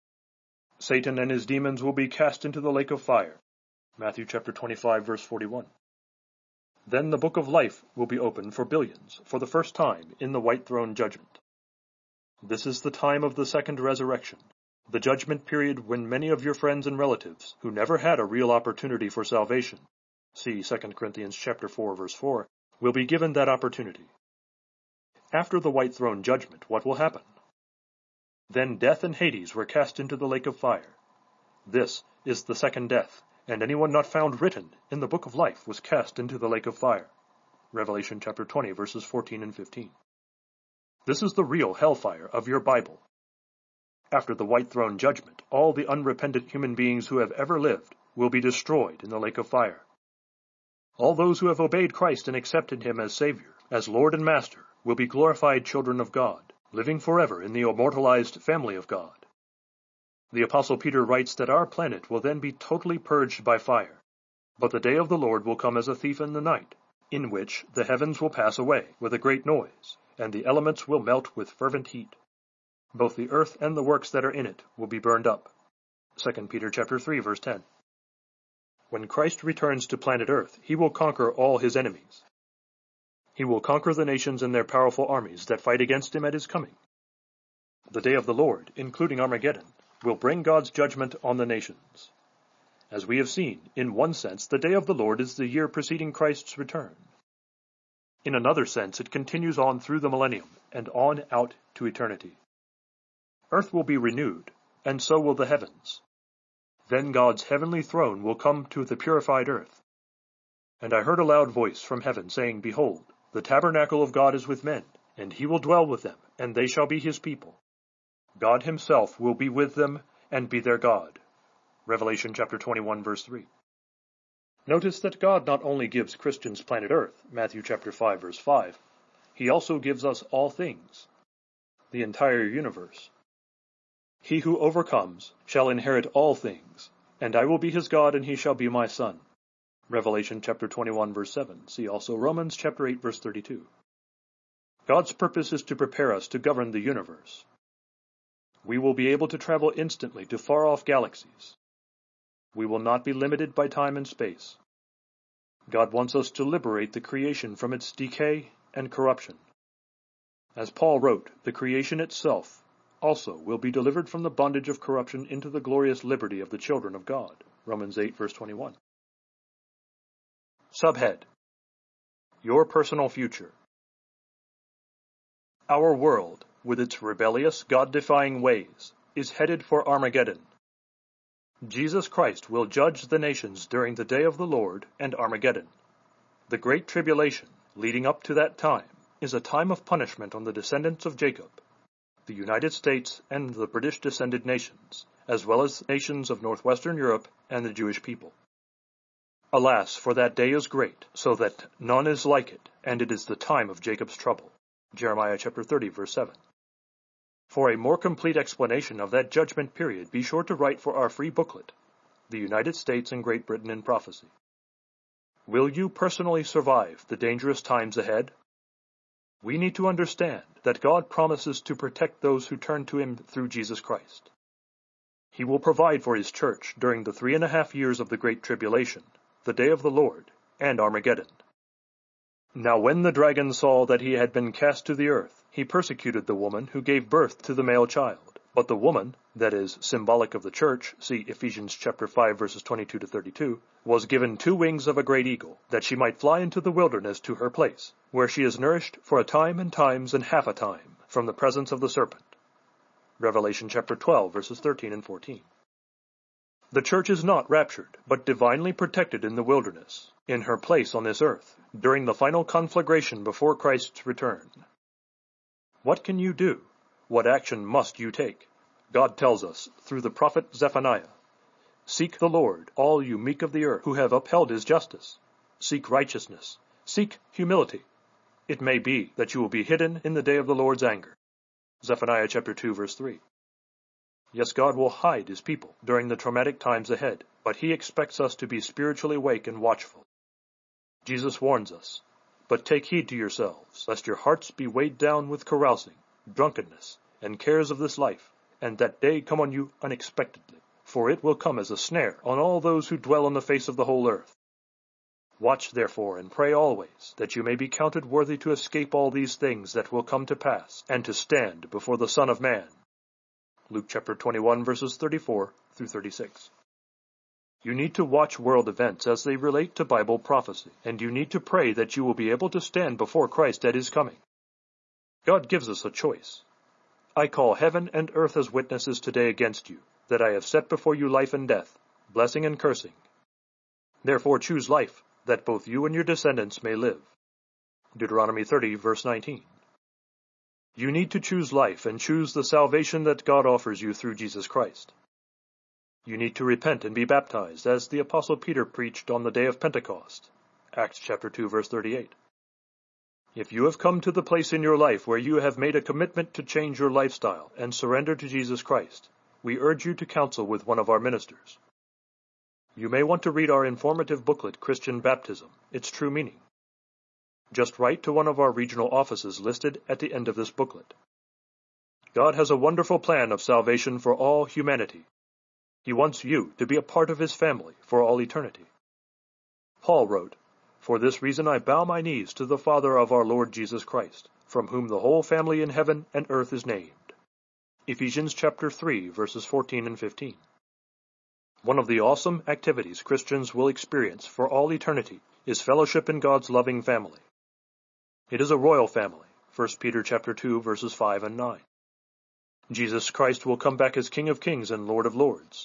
Satan and his demons will be cast into the lake of fire. Matthew chapter twenty-five, verse forty-one. Then the book of life will be opened for billions, for the first time, in the white throne judgment. This is the time of the second resurrection, the judgment period when many of your friends and relatives, who never had a real opportunity for salvation, see Second Corinthians chapter four, verse four, will be given that opportunity. After the white throne judgment, what will happen? Then death and Hades were cast into the lake of fire. This is the second death, and anyone not found written in the book of life was cast into the lake of fire. Revelation chapter twenty, verses fourteen and fifteen. This is the real hellfire of your Bible. After the white throne judgment, all the unrepentant human beings who have ever lived will be destroyed in the lake of fire. All those who have obeyed Christ and accepted him as Savior, as Lord and Master, will be glorified children of God, living forever in the immortalized family of God. The Apostle Peter writes that our planet will then be totally purged by fire, but the day of the Lord will come as a thief in the night, in which the heavens will pass away with a great noise, and the elements will melt with fervent heat. Both the earth and the works that are in it will be burned up. Second Peter chapter three, verse ten. When Christ returns to planet Earth, he will conquer all his enemies. He will conquer the nations and their powerful armies that fight against him at his coming. The day of the Lord, including Armageddon, will bring God's judgment on the nations. As we have seen, in one sense, the day of the Lord is the year preceding Christ's return. In another sense, it continues on through the millennium and on out to eternity. Earth will be renewed, and so will the heavens. Then God's heavenly throne will come to the purified earth. And I heard a loud voice from heaven saying, Behold, the tabernacle of God is with men, and he will dwell with them, and they shall be his people. God himself will be with them and be their God. Revelation chapter twenty-one, verse three. Notice that God not only gives Christians planet Earth, Matthew chapter five, verse five, he also gives us all things, the entire universe. He who overcomes shall inherit all things, and I will be his God, and he shall be my son. Revelation chapter twenty-one, verse seven. See also Romans chapter eight, verse thirty-two. God's purpose is to prepare us to govern the universe. We will be able to travel instantly to far-off galaxies. We will not be limited by time and space. God wants us to liberate the creation from its decay and corruption. As Paul wrote, the creation itself also will be delivered from the bondage of corruption into the glorious liberty of the children of God. Romans eight, verse twenty-one. Subhead: Your personal future. Our world, with its rebellious, God-defying ways, is headed for Armageddon. Jesus Christ will judge the nations during the day of the Lord and Armageddon. The Great Tribulation, leading up to that time, is a time of punishment on the descendants of Jacob, the United States and the British-descended nations, as well as nations of northwestern Europe and the Jewish people. Alas, for that day is great, so that none is like it, and it is the time of Jacob's trouble. Jeremiah chapter thirty, verse seven. For a more complete explanation of that judgment period, be sure to write for our free booklet, The United States and Great Britain in Prophecy. Will you personally survive the dangerous times ahead? We need to understand that God promises to protect those who turn to him through Jesus Christ. He will provide for his church during the three and a half years of the Great Tribulation, the day of the Lord, and Armageddon. Now when the dragon saw that he had been cast to the earth, he persecuted the woman who gave birth to the male child. But the woman, that is, symbolic of the church, see Ephesians chapter five, verses twenty-two to thirty-two, was given two wings of a great eagle, that she might fly into the wilderness to her place, where she is nourished for a time and times and half a time from the presence of the serpent. Revelation chapter twelve, verses thirteen and fourteen. The church is not raptured, but divinely protected in the wilderness, in her place on this earth, during the final conflagration before Christ's return. What can you do? What action must you take? God tells us, through the prophet Zephaniah, Seek the Lord, all you meek of the earth, who have upheld his justice. Seek righteousness. Seek humility. It may be that you will be hidden in the day of the Lord's anger. Zephaniah chapter two, verse three. Yes, God will hide his people during the traumatic times ahead, but he expects us to be spiritually awake and watchful. Jesus warns us, But take heed to yourselves, lest your hearts be weighed down with carousing, drunkenness, and cares of this life, and that day come on you unexpectedly, for it will come as a snare on all those who dwell on the face of the whole earth. Watch therefore, and pray always, that you may be counted worthy to escape all these things that will come to pass, and to stand before the Son of Man. Luke chapter twenty-one, verses thirty-four through thirty-six. You need to watch world events as they relate to Bible prophecy, and you need to pray that you will be able to stand before Christ at his coming. God gives us a choice. I call heaven and earth as witnesses today against you, that I have set before you life and death, blessing and cursing. Therefore choose life, that both you and your descendants may live. Deuteronomy thirty, verse nineteen. You need to choose life and choose the salvation that God offers you through Jesus Christ. You need to repent and be baptized, as the Apostle Peter preached on the day of Pentecost. Acts chapter two, verse thirty-eight. If you have come to the place in your life where you have made a commitment to change your lifestyle and surrender to Jesus Christ, we urge you to counsel with one of our ministers. You may want to read our informative booklet, Christian Baptism, Its True Meaning. Just write to one of our regional offices listed at the end of this booklet. God has a wonderful plan of salvation for all humanity. He wants you to be a part of his family for all eternity. Paul wrote, For this reason I bow my knees to the Father of our Lord Jesus Christ, from whom the whole family in heaven and earth is named. Ephesians chapter three, verses fourteen and fifteen. One of the awesome activities Christians will experience for all eternity is fellowship in God's loving family. It is a royal family, First Peter chapter two, verses five and nine. Jesus Christ will come back as King of Kings and Lord of Lords.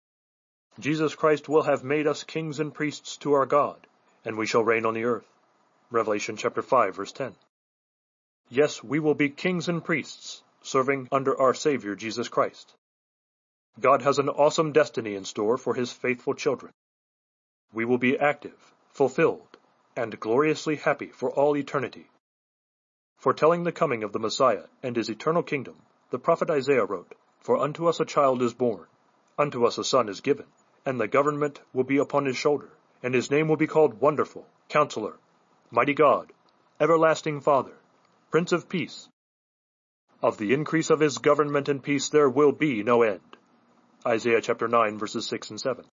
Jesus Christ will have made us kings and priests to our God, and we shall reign on the earth. Revelation chapter five, verse ten. Yes, we will be kings and priests, serving under our Savior Jesus Christ. God has an awesome destiny in store for his faithful children. We will be active, fulfilled, and gloriously happy for all eternity. Foretelling the coming of the Messiah and his eternal kingdom, the prophet Isaiah wrote, "For unto us a child is born, unto us a son is given, and the government will be upon his shoulder, and his name will be called Wonderful, Counselor, Mighty God, Everlasting Father, Prince of Peace. Of the increase of his government and peace there will be no end." Isaiah chapter nine, verses six and seven.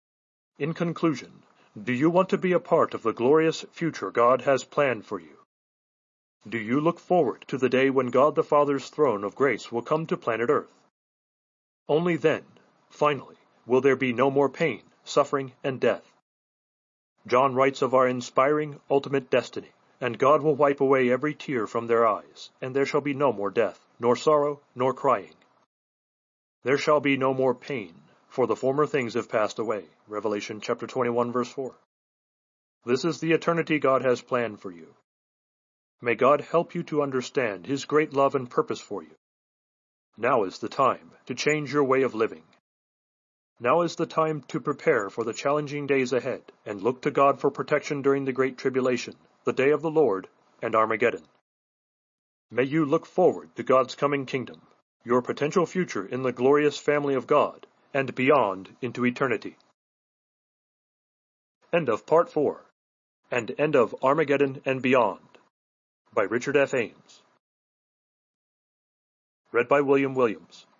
In conclusion, do you want to be a part of the glorious future God has planned for you? Do you look forward to the day when God the Father's throne of grace will come to planet Earth? Only then, finally, will there be no more pain, suffering, and death. John writes of our inspiring, ultimate destiny, and God will wipe away every tear from their eyes, and there shall be no more death, nor sorrow, nor crying. There shall be no more pain, for the former things have passed away. Revelation chapter twenty-one, verse four. This is the eternity God has planned for you. May God help you to understand his great love and purpose for you. Now is the time to change your way of living. Now is the time to prepare for the challenging days ahead and look to God for protection during the Great Tribulation, the Day of the Lord, and Armageddon. May you look forward to God's coming kingdom, your potential future in the glorious family of God, and beyond into eternity. End of Part four, and End of Armageddon and Beyond, by Richard F. Ames. Read by William Williams.